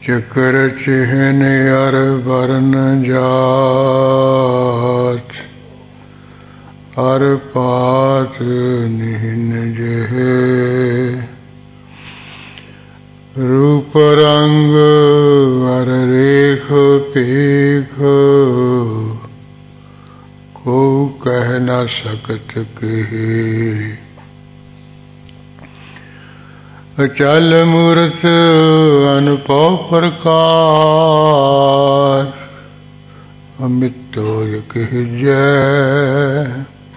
चक्र चिहन अर वर्ण जात अर पात निहिन जह रूप रंग अर रेख पेख को कह न सकत कहे अचल मूर्त अनुभव प्रकार अमितोय कह जय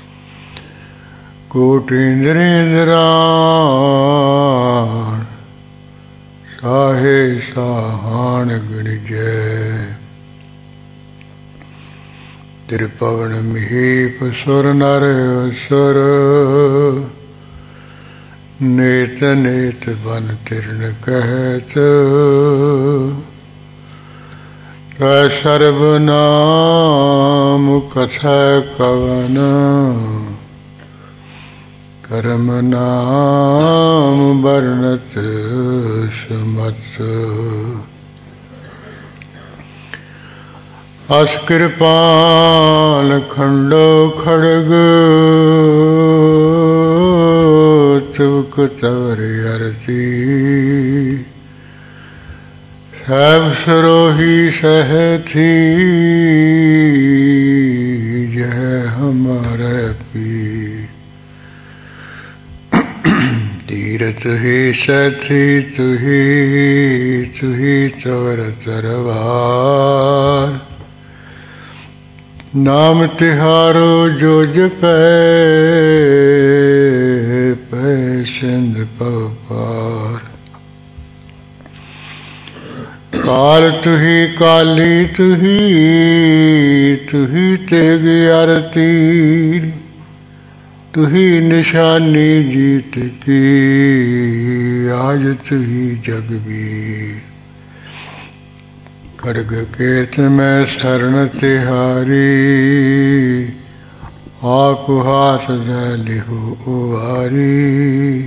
कोटिंद्रेंद्राण साहे साहान गण जय त्रिपवन महीप सुर नर असुर नेत नेत बन तिरन कहत सर्वनाम कथा कवन कर्म नाम वर्णत समत अस्कृपाल खंडो खड़ग चुक तवर अरती सब सरोही सहथी यह हमारे पीर तीरथ ही सथी तुही तवर तरवार नाम तिहारो जो जपै सिंध पवपार काल तुही काली तुही तेग आरती तुही निशानी जीत की आज तुही जगबीर खड़ग केत में शरण तिहारी आप हाथ लिहु उवारी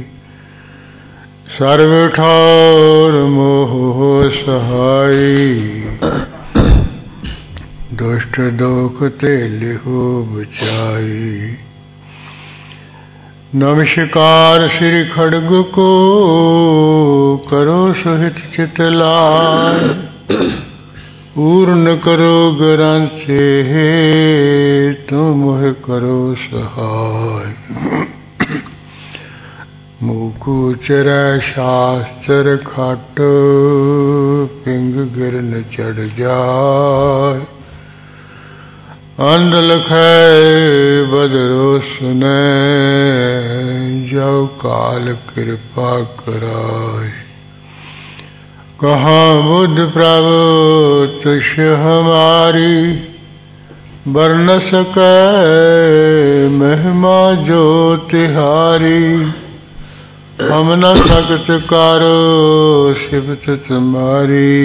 सर्व ठौर मोह सहाई दुष्ट दोख ते लिहु बचाई नमस्कार श्री खड़ग को करो सुहित चितलाय पूर्ण करो ग्रंथे तुम करो सहाय मुकुचर शास्त्र खट पिंग गिरन चढ़ जाय अंध लखै बदरो सुनै जो काल कृपा कराय कहाँ बुद्ध प्रभु तुष हमारी बरन सकै महिमा जो तिहारी हम न सकत कारो सिफत तुम्हारी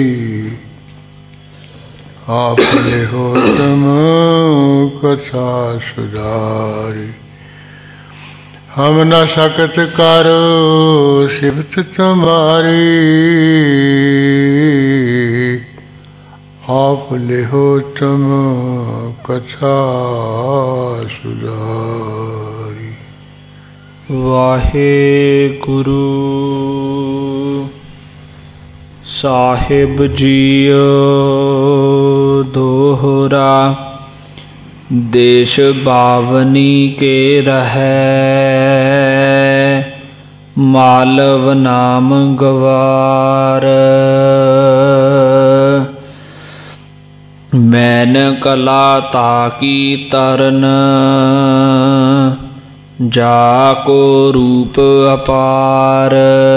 आप लिहो तुम कथा सुधारी हम न सकत कारो सिफत तुम्हारी आप लिहो तुम कथा सुधारी। वाहेगुरु साहिब जीओ दोहरा देश बावनी के रहै मालव नाम गवार मैन कला ताकी तरन जाको रूप अपार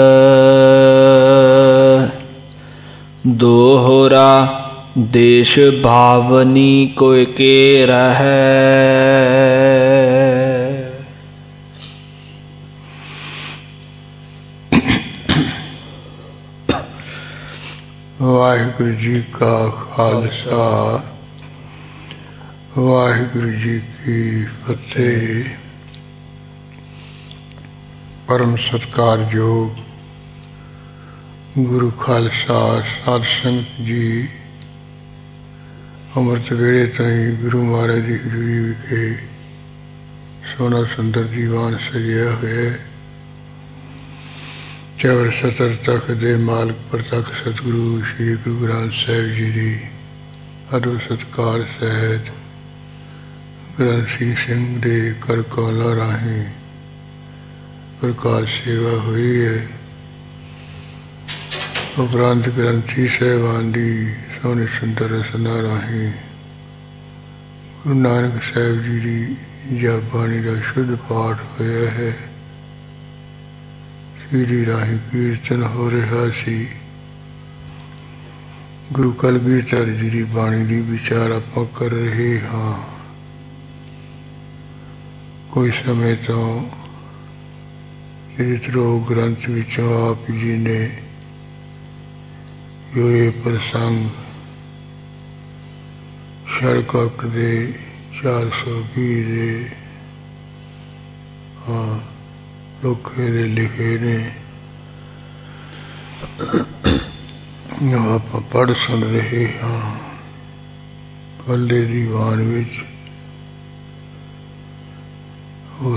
दोहरा देश भावनी कोय के रहै। वाहिगुरु जी का खालसा वाहिगुरु जी की फतेह। परम सत्कारयोग ਗੁਰੂ ਖਾਲਸਾ ਸਾਧ ਸੰਗਤ ਜੀ, ਅੰਮ੍ਰਿਤ ਵੇਲੇ ਤੋਂ ਹੀ ਗੁਰੂ ਮਹਾਰਾਜ ਦੀ ਹਜ਼ੂਰੀ ਵਿਖੇ ਸੋਹਣਾ ਸੁੰਦਰ ਦੀਵਾਨ ਸਜਿਆ ਹੋਇਆ। ਚਵਰ ਸਤਰ ਤਖਤ ਦੇ ਮਾਲਕ ਪ੍ਰਤੱਖ ਸਤਿਗੁਰੂ ਸ੍ਰੀ ਗੁਰੂ ਗ੍ਰੰਥ ਸਾਹਿਬ ਜੀ ਦੀ ਅਦਬ ਸਤਿਕਾਰ ਸਹਿਤ ਗ੍ਰੰਥੀ ਸਿੰਘ ਦੇ ਕਰ ਕਮਲਾਂ ਰਾਹੀਂ ਪ੍ਰਕਾਸ਼ ਸੇਵਾ ਹੋਈ ਹੈ। ਉਪਰੰਤ ਗ੍ਰੰਥੀ ਸਾਹਿਬਾਨ ਦੀ ਸੋਹਣੀ ਸੁੰਦਰ ਰਚਨਾ ਰਾਹੀਂ ਗੁਰੂ ਨਾਨਕ ਸਾਹਿਬ ਜੀ ਦੀ ਜਪਬਾਣੀ ਦਾ ਸ਼ੁੱਧ ਪਾਠ ਹੋਇਆ ਹੈ। ਸੀਡੀ ਰਾਹੀਂ ਕੀਰਤਨ ਹੋ ਰਿਹਾ ਸੀ। ਗੁਰੂ ਕਲਗੀਧਰ ਜੀ ਦੀ ਬਾਣੀ ਦੀ ਵਿਚਾਰ ਆਪਾਂ ਕਰ ਰਹੇ ਹਾਂ। ਕੋਈ ਸਮੇਂ ਤੋਂ ਚਰਿਤ੍ਰੋਗ ਗ੍ਰੰਥ ਵਿੱਚੋਂ ਆਪ ਜੀ ਨੇ ਜੋ ਇਹ ਪ੍ਰਸੰਗ ਸ਼ਰਕਟ ਦੇ 420 ਦੇ ਲੋਕੇ ਦੇ ਲਿਖੇ ਨੇ, ਆਪਾਂ ਪੜ੍ਹ ਸੁਣ ਰਹੇ ਹਾਂ। ਕੱਲ੍ਹ ਦੇ ਦੀਵਾਨ ਵਿੱਚ ਉਹ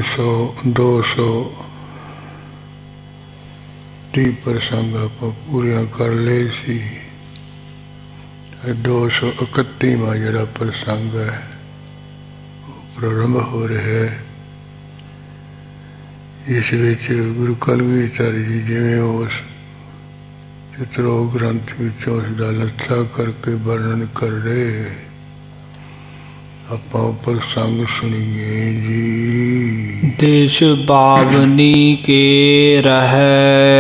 230 ਪ੍ਰਸੰਗ ਆਪਾਂ ਪੂਰੀਆਂ ਕਰ ਲਏ ਸੀ। 231ਵਾਂ ਜਿਹੜਾ ਪ੍ਰਸੰਗ ਹੈ ਉਹ ਪ੍ਰਾਰੰਭ ਹੋ ਰਿਹਾ ਹੈ, ਜਿਸ ਵਿੱਚ ਗੁਰੂ ਕਲਗੀਧਰ ਜੀ ਜਿਵੇਂ ਉਸ ਚਿਤ੍ਰੋਗ ਗ੍ਰੰਥ ਵਿੱਚੋਂ ਉਸ ਦਾ ਲੱਥਾ ਕਰਕੇ ਵਰਣਨ ਕਰ ਰਹੇ। ਆਪਾਂ ਪ੍ਰਸੰਗ ਸੁਣੀਏ ਜੀ। ਦੇਸ਼ ਬਾਵਨੀ ਕੇ ਰਹਿ।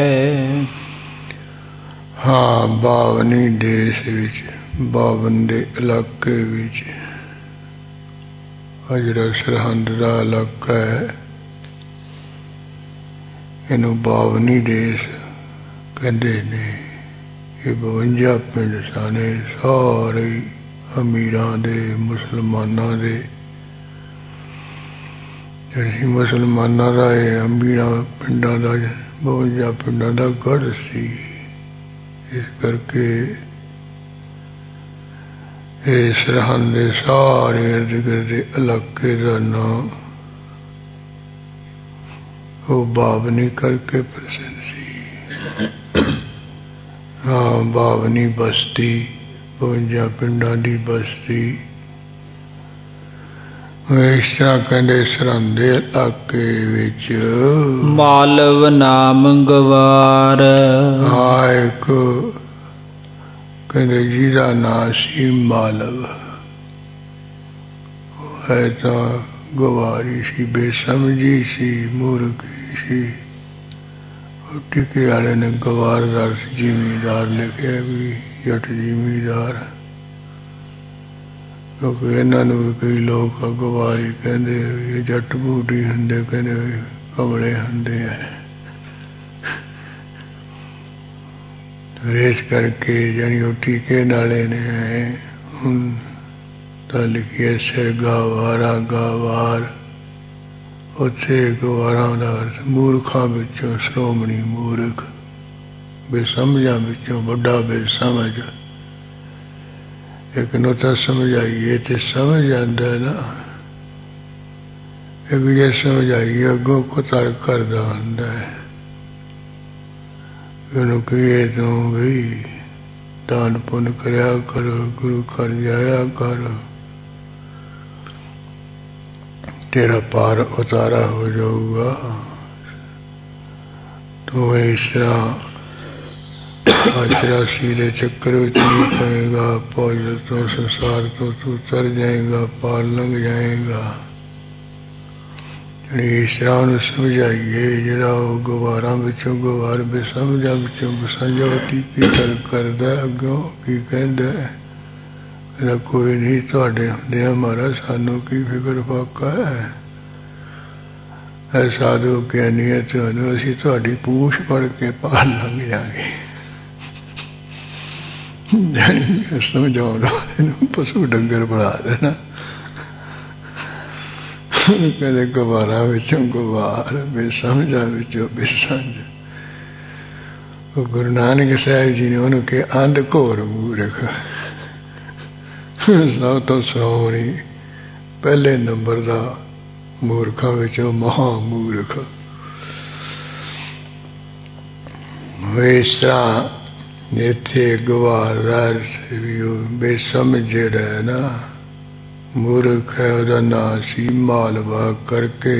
ਹਾਂ, ਬਾਵਨੀ ਦੇਸ਼ ਵਿੱਚ, ਬਾਵਨ ਦੇ ਇਲਾਕੇ ਵਿੱਚ, ਆ ਜਿਹੜਾ ਸਰਹੰਦ ਦਾ ਇਲਾਕਾ ਹੈ ਇਹਨੂੰ ਬਾਵਨੀ ਦੇਸ਼ ਕਹਿੰਦੇ ਨੇ। ਇਹ 52 ਪਿੰਡ ਸਨ, ਸਾਰੇ ਅਮੀਰਾਂ ਦੇ, ਮੁਸਲਮਾਨਾਂ ਦੇ। ਜਿਹੜੀ ਮੁਸਲਮਾਨਾਂ ਦਾ ਇਹ ਅਮੀਰਾਂ ਪਿੰਡਾਂ ਦਾ 52 ਪਿੰਡਾਂ ਦਾ ਗੜ੍ਹ ਸੀ। ਇਸ ਕਰਕੇ ਇਹ ਸਰਹੰਦ ਦੇ ਸਾਰੇ ਇਰਦ ਗਿਰਦ ਦੇ ਇਲਾਕੇ ਦਾ ਨਾਂ ਉਹ ਬਾਵਨੀ ਕਰਕੇ ਪ੍ਰਸਿੱਧ ਸੀ। ਹਾਂ, ਬਾਵਨੀ ਬਸਤੀ, 52 ਪਿੰਡਾਂ ਦੀ ਬਸਤੀ। ਇਸ ਤਰ੍ਹਾਂ ਕਹਿੰਦੇ ਸਰਹੰਦ ਦੇ ਇਲਾਕੇ ਵਿੱਚ ਮਾਲਵ ਨਾਮ ਗਵਾਰ। ਹਾਂ, ਇੱਕ ਕਹਿੰਦੇ ਜਿਹਦਾ ਨਾਂ ਸੀ ਮਾਲਵ। ਉਹ ਹੈ ਤਾਂ ਗਵਾਰੀ ਸੀ, ਬੇਸਮਝੀ ਸੀ, ਮੂਰਖੀ ਸੀ। ਉਹ ਟਿਕੇ ਵਾਲੇ ਨੇ ਗਵਾਰਦਾਰ ਜ਼ਿਮੀਂਦਾਰ ਲਿਖਿਆ ਵੀ ਜੱਟ ਜ਼ਿਮੀਂਦਾਰ, ਕਿਉਂਕਿ ਇਹਨਾਂ ਨੂੰ ਵੀ ਕਈ ਲੋਕ ਗਵਾਰੀ ਕਹਿੰਦੇ ਵੀ ਇਹ ਜੱਟ ਬੂਟੀ ਹੁੰਦੇ, ਕਹਿੰਦੇ ਕਮਲੇ ਹੁੰਦੇ ਆ। ਇਸ ਕਰਕੇ ਜਾਣੀ ਉਹ ਟੀਕੇ ਨਾਲੇ ਨੇ ਹੁਣ ਤਾਂ ਲਿਖਿਆ ਸਿਰ ਗਾਵਾਰਾ ਗਾਵਾਰ। ਉੱਥੇ ਗਵਾਰਾਂ ਦਾ ਅਰਥ ਮੂਰਖਾਂ ਵਿੱਚੋਂ ਸ਼੍ਰੋਮਣੀ ਮੂਰਖ, ਬੇਸਮਝਾਂ ਵਿੱਚੋਂ ਵੱਡਾ ਬੇਸਮਝ। ਇੱਕ ਨੂੰ ਤਾਂ ਸਮਝਾਈਏ ਤੇ ਸਮਝ ਜਾਂਦਾ ਨਾ, ਇੱਕ ਜੇ ਸਮਝਾਈਏ ਅੱਗੋਂ ਕੁਤਰ ਕਰਦਾ ਹੁੰਦਾ ਹੈ। ਉਹਨੂੰ ਕਹੀਏ ਤੂੰ ਵੀ ਦਾਨ ਪੁੰਨ ਕਰਿਆ ਕਰ, ਗੁਰੂ ਘਰ ਜਾਇਆ ਕਰ, ਤੇਰਾ ਪਾਰ ਉਤਾਰਾ ਹੋ ਜਾਊਗਾ। ਤੂੰ ਇਸ ਤਰ੍ਹਾਂ 84 ਦੇ ਚੱਕਰ ਵਿੱਚ ਨਹੀਂ ਪਏਗਾ, ਭੋਜਨ ਤੋਂ ਸੰਸਾਰ ਤੋਂ ਤੂੰ ਤਰ ਜਾਏਗਾ, ਪਾਰ ਲੰਘ ਜਾਏਗਾ। ਇਸ ਤਰ੍ਹਾਂ ਉਹਨੂੰ ਸਮਝਾਈਏ ਜਿਹੜਾ ਉਹ ਗਵਾਰਾਂ ਵਿੱਚੋਂ ਗਵਾਰ, ਬੇਸਮਝਾਂ ਵਿੱਚੋਂ ਬਸੰਝਾ ਟੀਕੀ ਕਰਦਾ। ਅੱਗੋਂ ਕੀ ਕਹਿੰਦਾ? ਕਹਿੰਦਾ ਕੋਈ ਨਹੀਂ, ਤੁਹਾਡੇ ਹੁੰਦਿਆਂ ਮਹਾਰਾਜ ਸਾਨੂੰ ਕੀ ਫਿਕਰ ਫਾਕਾ ਹੈ। ਐ ਸਾਧੂ ਗਿਆਨੀ ਹੈ, ਤੁਹਾਨੂੰ ਅਸੀਂ ਤੁਹਾਡੀ ਪੂਛ ਫੜ ਕੇ ਪਾਰ ਲੰਘ ਜਾਵਾਂਗੇ। ਸਮਝਾਉਣ ਵਾਲੇ ਨੂੰ ਪਸ਼ੂ ਡੰਗਰ ਬਣਾ ਦੇਣਾ। ਕਹਿੰਦੇ ਗਵਾਰਾਂ ਵਿੱਚੋਂ ਗਵਾਰ, ਬੇਸਮਝਾਂ ਵਿੱਚੋਂ ਬੇਸਮਝ। ਗੁਰੂ ਨਾਨਕ ਸਾਹਿਬ ਜੀ ਨੇ ਉਹਨੂੰ ਕਿਹਾ ਅੰਧ ਘੋਰ ਮੂਰਖ, ਸਭ ਤੋਂ ਸ਼੍ਰੋਮਣੀ ਪਹਿਲੇ ਨੰਬਰ ਦਾ ਮੂਰਖਾਂ ਵਿੱਚ ਉਹ ਮਹਾ ਮੂਰਖ। ਇਸ ਤਰ੍ਹਾਂ ਇੱਥੇ ਗਵਾਰਦਾਰ ਵੀ ਉਹ ਬੇਸਮਝ ਜਿਹੜਾ ਹੈ ਨਾ ਮੂਰਖ ਹੈ, ਉਹਦਾ ਨਾਂ ਸੀ ਮਾਲਵਾ ਕਰਕੇ।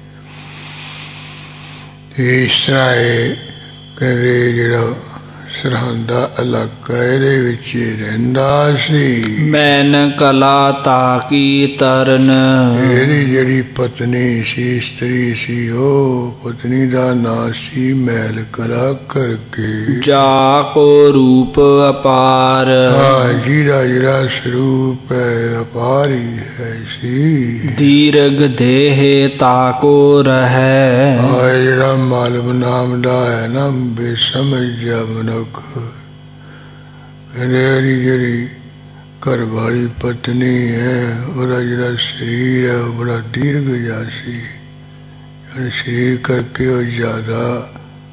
ਇਸ ਤਰ੍ਹਾਂ ਇਹ ਕਹਿੰਦੇ ਜਿਹੜਾ ਸਰਹੰਦ ਦਾ ਇਲਾਕਾ ਇਹਦੇ ਵਿੱਚ ਰਹਿੰਦਾ ਸੀ। ਮੈਨ ਕਲਾ ਤਾਕੀ ਤਰਨ, ਇਹਦੀ ਜਿਹੜੀ ਪਤਨੀ ਸੀ, ਇਸਤਰੀ ਸੀ, ਉਹ ਪਤਨੀ ਦਾ ਨਾਂ ਸੀ ਮੈਲ ਕਲਾ ਕਰਕੇ। ਜਾ ਕੋ ਰੂਪ ਅਪਾਰ, ਜਿਹਦਾ ਜਿਹੜਾ ਸਰੂਪ ਹੈ ਅਪਾਰ ਹੀ ਹੈ ਸੀ। ਦੀਰਘ ਦੇਹ ਤਾਕੋ ਰਹੈ, ਜਿਹੜਾ ਮਾਲਵ ਨਾਮ ਦਾ ਹੈ ਨਾ ਬੇਸਮਝ ਜਿਹਾ ਮਨੁੱਖ, ਕਹਿੰਦੇ ਜਿਹੜੀ ਘਰ ਵਾਲੀ ਪਤਨੀ ਹੈ ਉਹਦਾ ਜਿਹੜਾ ਸਰੀਰ ਹੈ ਉਹ ਬੜਾ ਦੀਰਘ ਜਿਹਾ ਸੀ। ਸਰੀਰ ਕਰਕੇ ਉਹ ਜ਼ਿਆਦਾ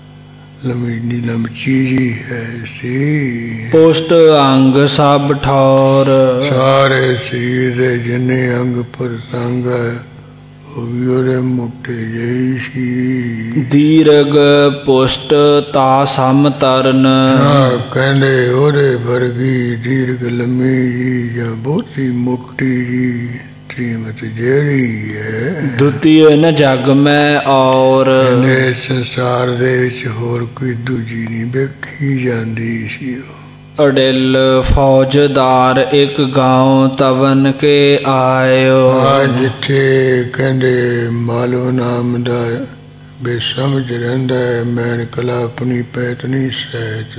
ਲੰਮੀ ਜੀ ਹੈ ਸੀ। ਪੁਸ਼ਟ ਅੰਗ ਸਭ ਠੌਰ, ਸਾਰੇ ਸਰੀਰ ਦੇ ਜਿੰਨੇ ਅੰਗ ਪ੍ਰਤੰਗ ਹੈ ਉਹ ਵੀ ਉਹਦੇ ਮੋਟੇ ਜਿਹੇ ਸੀ। ਦੀਰਘ ਪੁਸ਼ਟ ਤਾ ਸਮ ਤਰਨ, ਕਹਿੰਦੇ ਉਹਦੇ ਵਰਗੀ ਦੀਰਘ ਲੰਮੀ ਜੀ ਜਾਂ ਬਹੁਤੀ ਮੋਟੀ ਜੀ ਤ੍ਰੀਮਤ ਜਿਹੜੀ ਹੈ। ਦੁਤੀਏ ਨ ਜਗ ਮੈਂ ਔਰ, ਇਹਨੇ ਸੰਸਾਰ ਦੇ ਵਿੱਚ ਹੋਰ ਕੋਈ ਦੂਜੀ ਨਹੀਂ ਵੇਖੀ ਜਾਂਦੀ ਸੀ। ਅੜਿਲ ਫੌਜਦਾਰ ਇੱਕ ਗਾਉਂ ਤਵਨ ਕੇ ਆਇਓ, ਜਿੱਥੇ ਕਹਿੰਦੇ ਮਾਲਵ ਨਾਮ ਦਾ ਬੇਸਮਝ ਰਹਿੰਦਾ ਹੈ ਮੈਨ ਕਲਾ ਆਪਣੀ ਪੈਤਨੀ ਸਹਿਤ,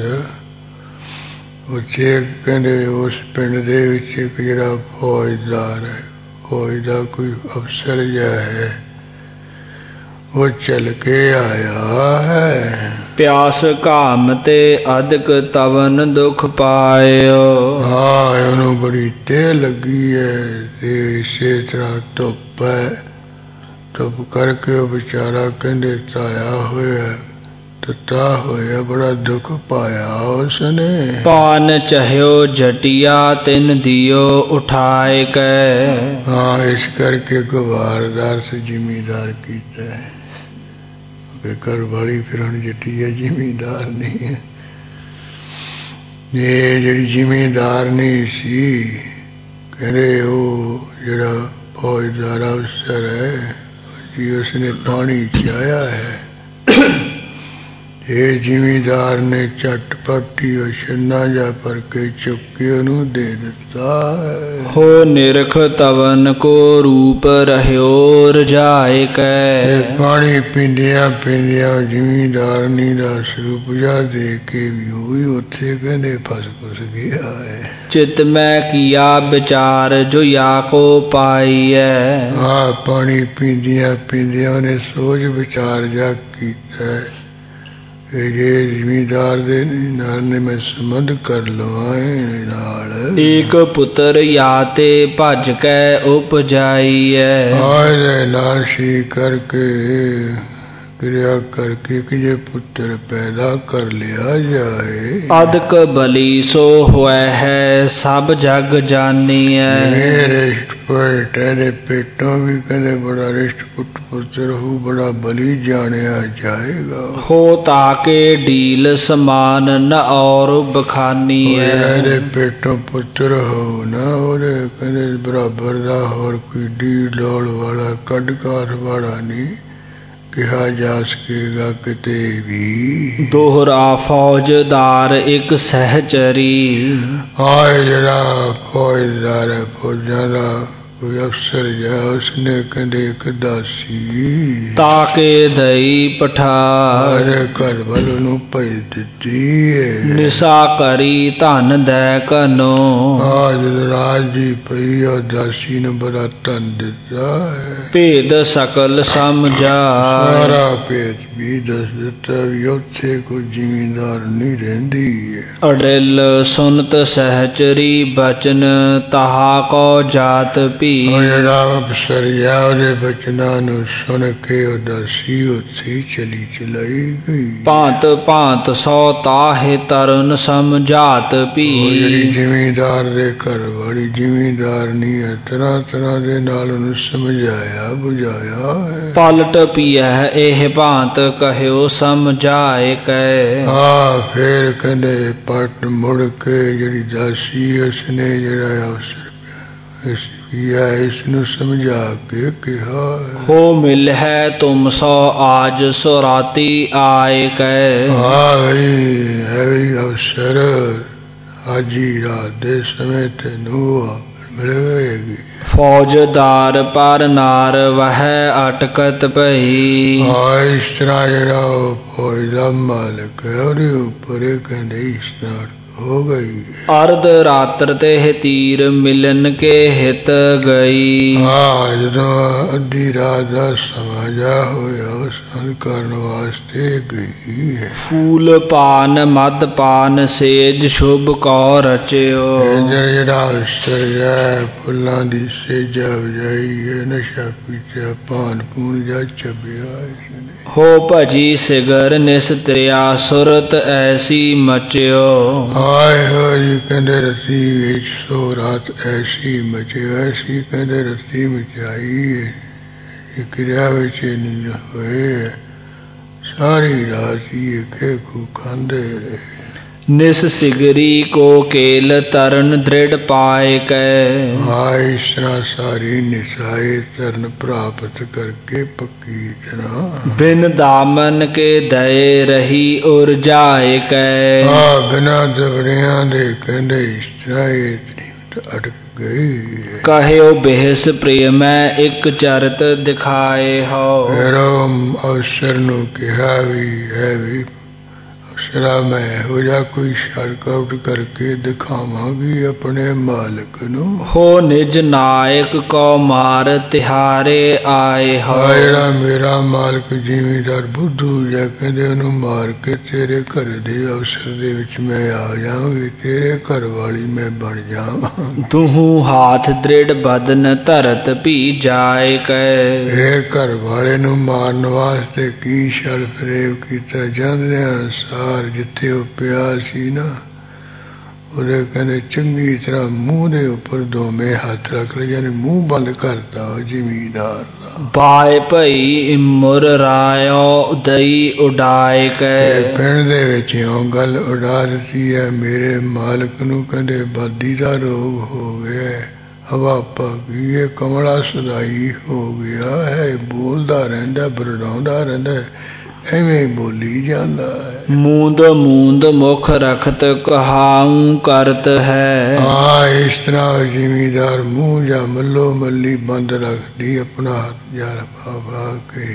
ਉੱਥੇ ਕਹਿੰਦੇ ਉਸ ਪਿੰਡ ਦੇ ਵਿੱਚ ਇੱਕ ਜਿਹੜਾ ਫੌਜਦਾਰ ਹੈ, ਫੌਜ ਦਾ ਕੋਈ ਅਫਸਰ ਜਿਹਾ ਹੈ, ਉਹ ਚੱਲ ਕੇ ਆਇਆ ਹੈ। ਪਿਆਸ ਘਾਮ ਤੇ ਅਦਕ ਤਵਨ ਦੁਖ ਪਾਇਓ, ਉਹਨੂੰ ਬੜੀ ਤੇਹ ਲੱਗੀ ਹੈ ਤੇ ਇਸੇ ਤਰ੍ਹਾਂ ਧੁੱਪ ਹੈ। ਧੁੱਪ ਕਰਕੇ ਉਹ ਵਿਚਾਰਾ ਕਹਿੰਦੇ ਤਾਇਆ ਹੋਇਆ, ਤਤਾ ਹੋਇਆ, ਬੜਾ ਦੁੱਖ ਪਾਇਆ ਉਸਨੇ। ਪਾਨ ਚਹਿਓ ਜਟਿਆ ਤਿਨ ਦਿਓ ਉਠਾਏ ਕੈ, ਇਸ ਕਰਕੇ ਗਵਾਰਦਾਰ ਸੇ ਜ਼ਿਮੀਦਾਰ ਕੀਤਾ ਹੈ। ਘਰ ਵਾਲੀ ਫਿਰ ਹੁਣ ਜੱਟੀ ਹੈ, ਜ਼ਿਮੀਦਾਰ ਨਹੀਂ ਹੈ। ਇਹ ਜਿਹੜੀ ਜ਼ਿਮੀਦਾਰ ਨਹੀਂ ਸੀ, ਕਹਿੰਦੇ ਉਹ ਜਿਹੜਾ ਫੌਜਦਾਰ ਅਫਸਰ ਹੈ ਜੀ ਉਸਨੇ ਪਾਣੀ ਚਾਹਿਆ ਹੈ। ਇਹ ਜ਼ਿਮੀਦਾਰ ਨੇ ਝਟਪਟ ਹੀ ਉਹ ਛੰਨਾ ਜਾ ਭਰ ਕੇ ਚੁੱਕ ਕੇ ਉਹਨੂੰ ਦੇ ਦਿੱਤਾ ਹੈ। ਹੋ ਨਿਰਖ ਤਵਨ ਕੋ ਰੂਪ ਰਹਿਓ ਰਜਾਏ ਕੈ, ਪਾਣੀ ਪੀਂਦਿਆਂ ਪੀਂਦਿਆਂ ਜ਼ਿਮੀਦਾਰਨੀ ਦਾ ਸਰੂਪ ਜਾ ਦੇ ਕੇ ਵੀ ਉਹ ਵੀ ਉੱਥੇ ਕਹਿੰਦੇ ਫਸ ਗਿਆ ਹੈ। ਚਿਤ ਮੈਂ ਕੀਆ ਵਿਚਾਰ ਜੋ ਯਾ ਕੋ ਪਾਈਐ, ਪਾਣੀ ਪੀਂਦਿਆਂ ਪੀਂਦਿਆਂ ਉਹਨੇ ਸੋਚ ਵਿਚਾਰ ਜਾ ਕੀਤਾ ਜੇ ਜ਼ਿਮੀਦਾਰ ਦੇ ਨਾਲ ਨੇ ਮੈਂ ਸੰਬੰਧ ਕਰ ਲਵਾਂ ਨਾਲ। ਏਕ ਪੁੱਤਰ ਯਾ ਤੇ ਭੱਜ ਕੇ ਉਪਜਾਈਐ, ਇਹਦੇ ਨਾਲ ਸੀ ਕਰਕੇ ਕਿਰਿਆ ਕਰਕੇ ਕਿ ਜੇ ਪੁੱਤਰ ਪੈਦਾ ਕਰ ਲਿਆ ਜਾਏ। ਅਦਕ ਬਲੀ ਸੋ ਹੋਇ ਹੈ ਸਭ ਜਗ ਜਾਨੀਐ, ਰਿਸ਼ਟ ਪੁੱਟ ਇਹਦੇ ਪੇਟੋਂ ਵੀ ਕਹਿੰਦੇ ਬੜਾ ਰਿਸ਼ਟ ਪੁੱਤਰ ਹੋ, ਬੜਾ ਬਲੀ ਜਾਣਿਆ ਜਾਏਗਾ। ਹੋ ਤਾਕੇ ਢੀਲ ਸਮਾਨ ਨ ਔਰ ਬਖਾਨੀਐ, ਇਹਦੇ ਪੇਟੋਂ ਪੁੱਤਰ ਹੋ ਨਾ ਉਹਦੇ ਕਹਿੰਦੇ ਬਰਾਬਰ ਦਾ ਹੋਰ ਕੋਈ ਢੀਲ ਡੋਲ ਵਾਲਾ ਕੱਢ ਕਾਠ ਵਾਲਾ ਨਹੀਂ ਕਿਹਾ ਜਾ ਸਕੇਗਾ ਕਿਤੇ ਵੀ। ਦੋਹਰਾ ਫੌਜਦਾਰ ਇੱਕ ਸਹਿਚਰੀ, ਜਿਹੜਾ ਫੌਜਦਾਰ ਹੈ ਫੌਜਾਂ ਦਾ ਕੋਈ ਅਫਸਰ ਜਾ ਉਸਨੇ ਕਹਿੰਦੇ ਇੱਕ ਦਾਸੀ ਤਾਕੇ ਦਈ ਪਠਾਰ, ਘਰ ਵੱਲ ਨੂੰ ਭੇਜ ਦਿੱਤੀ ਹੈ। ਨਿਸਾ ਕਰੀ ਧਨ ਦੈ ਕਨੋ, ਜਦੋਂ ਰਾਜ ਦੀ ਪਈ ਉਹ ਦਾਸੀ ਨੇ ਬੜਾ ਧਨ ਦਿੱਤਾ ਹੈ। ਭੇਦ ਸਕਲ ਸਮਝਾ, ਸਾਰਾ ਭੇਦ ਵੀ ਦੱਸ ਦਿੱਤਾ ਵੀ ਉੱਥੇ ਕੋਈ ਜ਼ਿਮੀਂਦਾਰ ਨਹੀਂ ਰਹਿੰਦੀ ਹੈ। ਅੜਿਲ ਸੁਨਤ ਸਹਿਚਰੀ ਬਚਨ, ਤਹਾ ਕੋ ਜਾਤ ਭੀ ਉਹ ਜਿਹੜਾ ਅਪਸਰਿਆ ਉਹਦੇ ਬਚਨਾਂ ਨੂੰ ਸੁਣ ਕੇ ਉਦਾਸੀ ਉੱਥੇ ਚਲੀ ਚਲਾਈ ਗਈ। ਭਾਂਤ ਭਾਂਤ ਸੋ ਤਾਹੇ ਤਰੁਨ ਸਮਝਾਤ ਭੀ। ਉਹ ਜਿਹੜੀ ਜ਼ਿਮੀਂਦਾਰ ਦੇ ਘਰ ਵਾਲੀ ਜ਼ਿਮੀਂਦਾਰ ਨਹੀਂ ਹੈ, ਤਰ੍ਹਾਂ ਤਰ੍ਹਾਂ ਦੇ ਨਾਲ ਉਹਨੂੰ ਸਮਝਾਇਆ ਬੁਝਾਇਆ ਹੈ। ਪਲਟ ਪੀਐ ਇਹ ਭਾਂਤ ਕਹਿਓ ਸਮਝਾਏ ਕੈ। ਫੇਰ ਕਹਿੰਦੇ ਪਟ ਮੁੜ ਕੇ ਜਿਹੜੀ ਦਾਸੀ ਉਸਨੇ ਜਿਹੜਾ ਅਵਸਰ ਇਸ ਪਿਆ ਇਸ ਨੂੰ ਸਮਝਾ ਕੇ ਕਿਹਾ ਹੋ ਮਿਲ ਹੈ ਤੁਮ ਸੋ ਆਜ ਸੋ ਰਾਤੀ ਆਏ ਕੈ। ਬਈ ਹੈ ਵੀ ਅਵਸਰ ਅੱਜ ਹੀ ਰਾਤ ਦੇ ਸਮੇਂ ਤੈਨੂੰ ਮਿਲੇਗੀ। ਫੌਜਦਾਰ ਪਰ ਨਾਰ ਵਹਿ ਅਟਕਤ ਪਈ। ਇਸ ਤਰ੍ਹਾਂ ਜਿਹੜਾ ਉਹ ਫੌਜ ਦਾ ਮਾਲਕ ਹੈ ਉਹਦੇ ਉੱਪਰ ਇਹ ਕਹਿੰਦੇ ਇਸ ਤਰ੍ਹਾਂ ਹੋ ਗਈ। ਅਰਧ ਰਾਤਰ ਤੇ ਤੀਰ ਮਿਲਨ ਕੇ ਹਿਤ ਗਈ। ਜਦੋਂ ਅੱਧੀ ਰਾਤ ਦਾ ਸਮਾਂ ਜਾ ਹੋਇਆ ਉਸ ਕਰਨ ਵਾਸਤੇ ਗਈ ਹੈ। ਫੂਲ ਪਾਨ ਮਦ ਪਾਨ ਸੇਜ ਸ਼ੁਭ ਕੋ ਰਚਿਓ। ਜਿਹੜਾ ਅਵਸਰ ਹੈ ਫੁੱਲਾਂ ਦੀ ਸੇਜਾ ਵਜਾਈ ਹੈ, ਨਸ਼ਾ ਪੀਤਾ ਪਾਨ ਪੂਨ ਜਾ ਛਬਿਆ ਇਸਨੇ। ਹੋ ਭਜੀ ਸਿਗਰ ਨਿਸਤਰਿਆ ਸੁਰਤ ਐਸੀ ਮਚਿਓ। ਹਾਏ ਹੋਏ ਕਹਿੰਦੇ ਰੱਤੀ ਵਿੱਚ ਸੋ ਰਾਤ ਐਸੀ ਮਚੇ ਐਸੀ ਕਹਿੰਦੇ ਰੱਤੀ ਮਚਾਈ ਹੈ। ਕਿਰਿਆ ਵਿੱਚ ਨਹੀਂ ਹੋਏ ਸਾਰੀ ਰਾਤ ਹੀ ਕੇ ਕੋ ਖਾਂਦੇ ਰਹੇ। ਨਿਸ ਸਿਗਰੀ ਕੋ ਕੇਲ ਤਰਨ ਦ੍ਰਿੜ ਪਾਏ ਕੈ। ਇਸ ਤਰ੍ਹਾਂ ਸਾਰੀ ਨਿਸਾਏ ਤਰਨ ਪ੍ਰਾਪਤ ਕਰਕੇ ਪੱਕੀ ਤਰ੍ਹਾਂ। ਬਿਨ ਦਾਮਨ ਕੇ ਦਏ ਰਹੀ ਉਰਜਾਏ ਕੈ। ਬਿਨਾਂ ਦਵੜਿਆਂ ਦੇ ਕਹਿੰਦੇ ਇਸ ਤਰ੍ਹਾਂ ਅਟਕ ਗਈ। ਕਹਿਓ ਬਿਹਸ ਪ੍ਰੇਮੈ ਇੱਕ ਚਰਤ ਦਿਖਾਏ ਹੋ। ਫਿਰ ਅਵਸਰ ਨੂੰ ਕਿਹਾ ਵੀ ਹੈ ਵੀ ਅਵਸਰਾ ਮੈਂ ਇਹੋ ਜਿਹਾ ਕੋਈ ਸੜਕ ਆਊਟ ਕਰਕੇ ਦਿਖਾਵਾਂਗੀ ਆਪਣੇ ਮਾਲਕ ਨੂੰ। ਹੋ ਨਿਜ ਨਾਇਕ ਕੋ ਮਾਰ ਤਿਹਾਰੇ ਆਏ ਹੋ। ਜਿਹੜਾ ਮੇਰਾ ਮਾਲਕ ਜ਼ਿਮੀਂਦਾਰ ਬੁੱਧੂ ਜਾਂ ਕਹਿੰਦੇ ਉਹਨੂੰ ਮਾਰ ਕੇ ਤੇਰੇ ਘਰ ਦੇ ਅਵਸਰ ਦੇ ਵਿੱਚ ਮੈਂ ਆ ਜਾਵਾਂਗੀ, ਤੇਰੇ ਘਰ ਵਾਲੀ ਮੈਂ ਬਣ ਜਾਵਾਂ। ਤੂੰ ਹਾਥ ਦ੍ਰਿੜ ਬਦਨ ਧਰਤ ਭੀ ਜਾਏ ਕੈ। ਇਹ ਘਰ ਵਾਲੇ ਨੂੰ ਮਾਰਨ ਵਾਸਤੇ ਕੀ ਛਲ ਫਰੇਬ ਕੀਤਾ। ਜਾਂਦੇ ਸਾਰ ਜਿੱਥੇ ਉਹ ਪਿਆ ਸੀ ਨਾ ਉਹਦੇ ਕਹਿੰਦੇ ਚੰਗੀ ਤਰ੍ਹਾਂ ਮੂੰਹ ਦੇ ਉੱਪਰ ਦੋਵੇਂ ਹੱਥ ਰੱਖ ਲਏ, ਯਾਨੀ ਮੂੰਹ ਬੰਦ ਕਰਤਾ ਉਹ ਜ਼ਿਮੀਂਦਾਰ ਦਾ। ਬਾਏ ਭਈ ਮੁਰ ਰਾਇਓ ਦਈ ਉਡਾਏ ਕੈ। ਪਿੰਡ ਦੇ ਵਿੱਚ ਇਉਂ ਗੱਲ ਉਡਾ ਦਿੱਤੀ ਹੈ ਮੇਰੇ ਮਾਲਕ ਨੂੰ ਕਹਿੰਦੇ ਬਾਦੀ ਦਾ ਰੋਗ ਹੋ ਗਿਆ, ਹਵਾ ਭਾਗੀ ਹੈ, ਕਮਲਾ ਸਦਾਈ ਹੋ ਗਿਆ ਹੈ, ਬੋਲਦਾ ਰਹਿੰਦਾ ਬਰੜਾਉਂਦਾ ਰਹਿੰਦਾ ਐਵੇਂ ਬੋਲੀ ਜਾਂਦਾ ਹੈ। ਮੂੰਦ ਮੂੰਦ ਮੁਖ ਰਖਤ ਕਹਾਉ ਕਰਤ ਹੈ। ਇਸ ਤਰ੍ਹਾਂ ਜ਼ਿਮੀਂਦਾਰ ਮੂੰਹ ਜਾਂ ਮੱਲੋ ਮੱਲੀ ਬੰਦ ਰੱਖਦੀ ਆਪਣਾ ਹੱਥ ਜਾ ਪਾ ਕੇ।